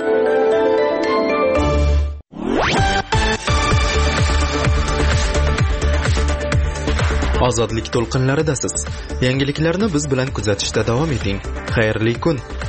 Ozodlik to'lqinlaridasiz. Yangiliklarni biz bilan kuzatishda davom eting. Xayrli kun.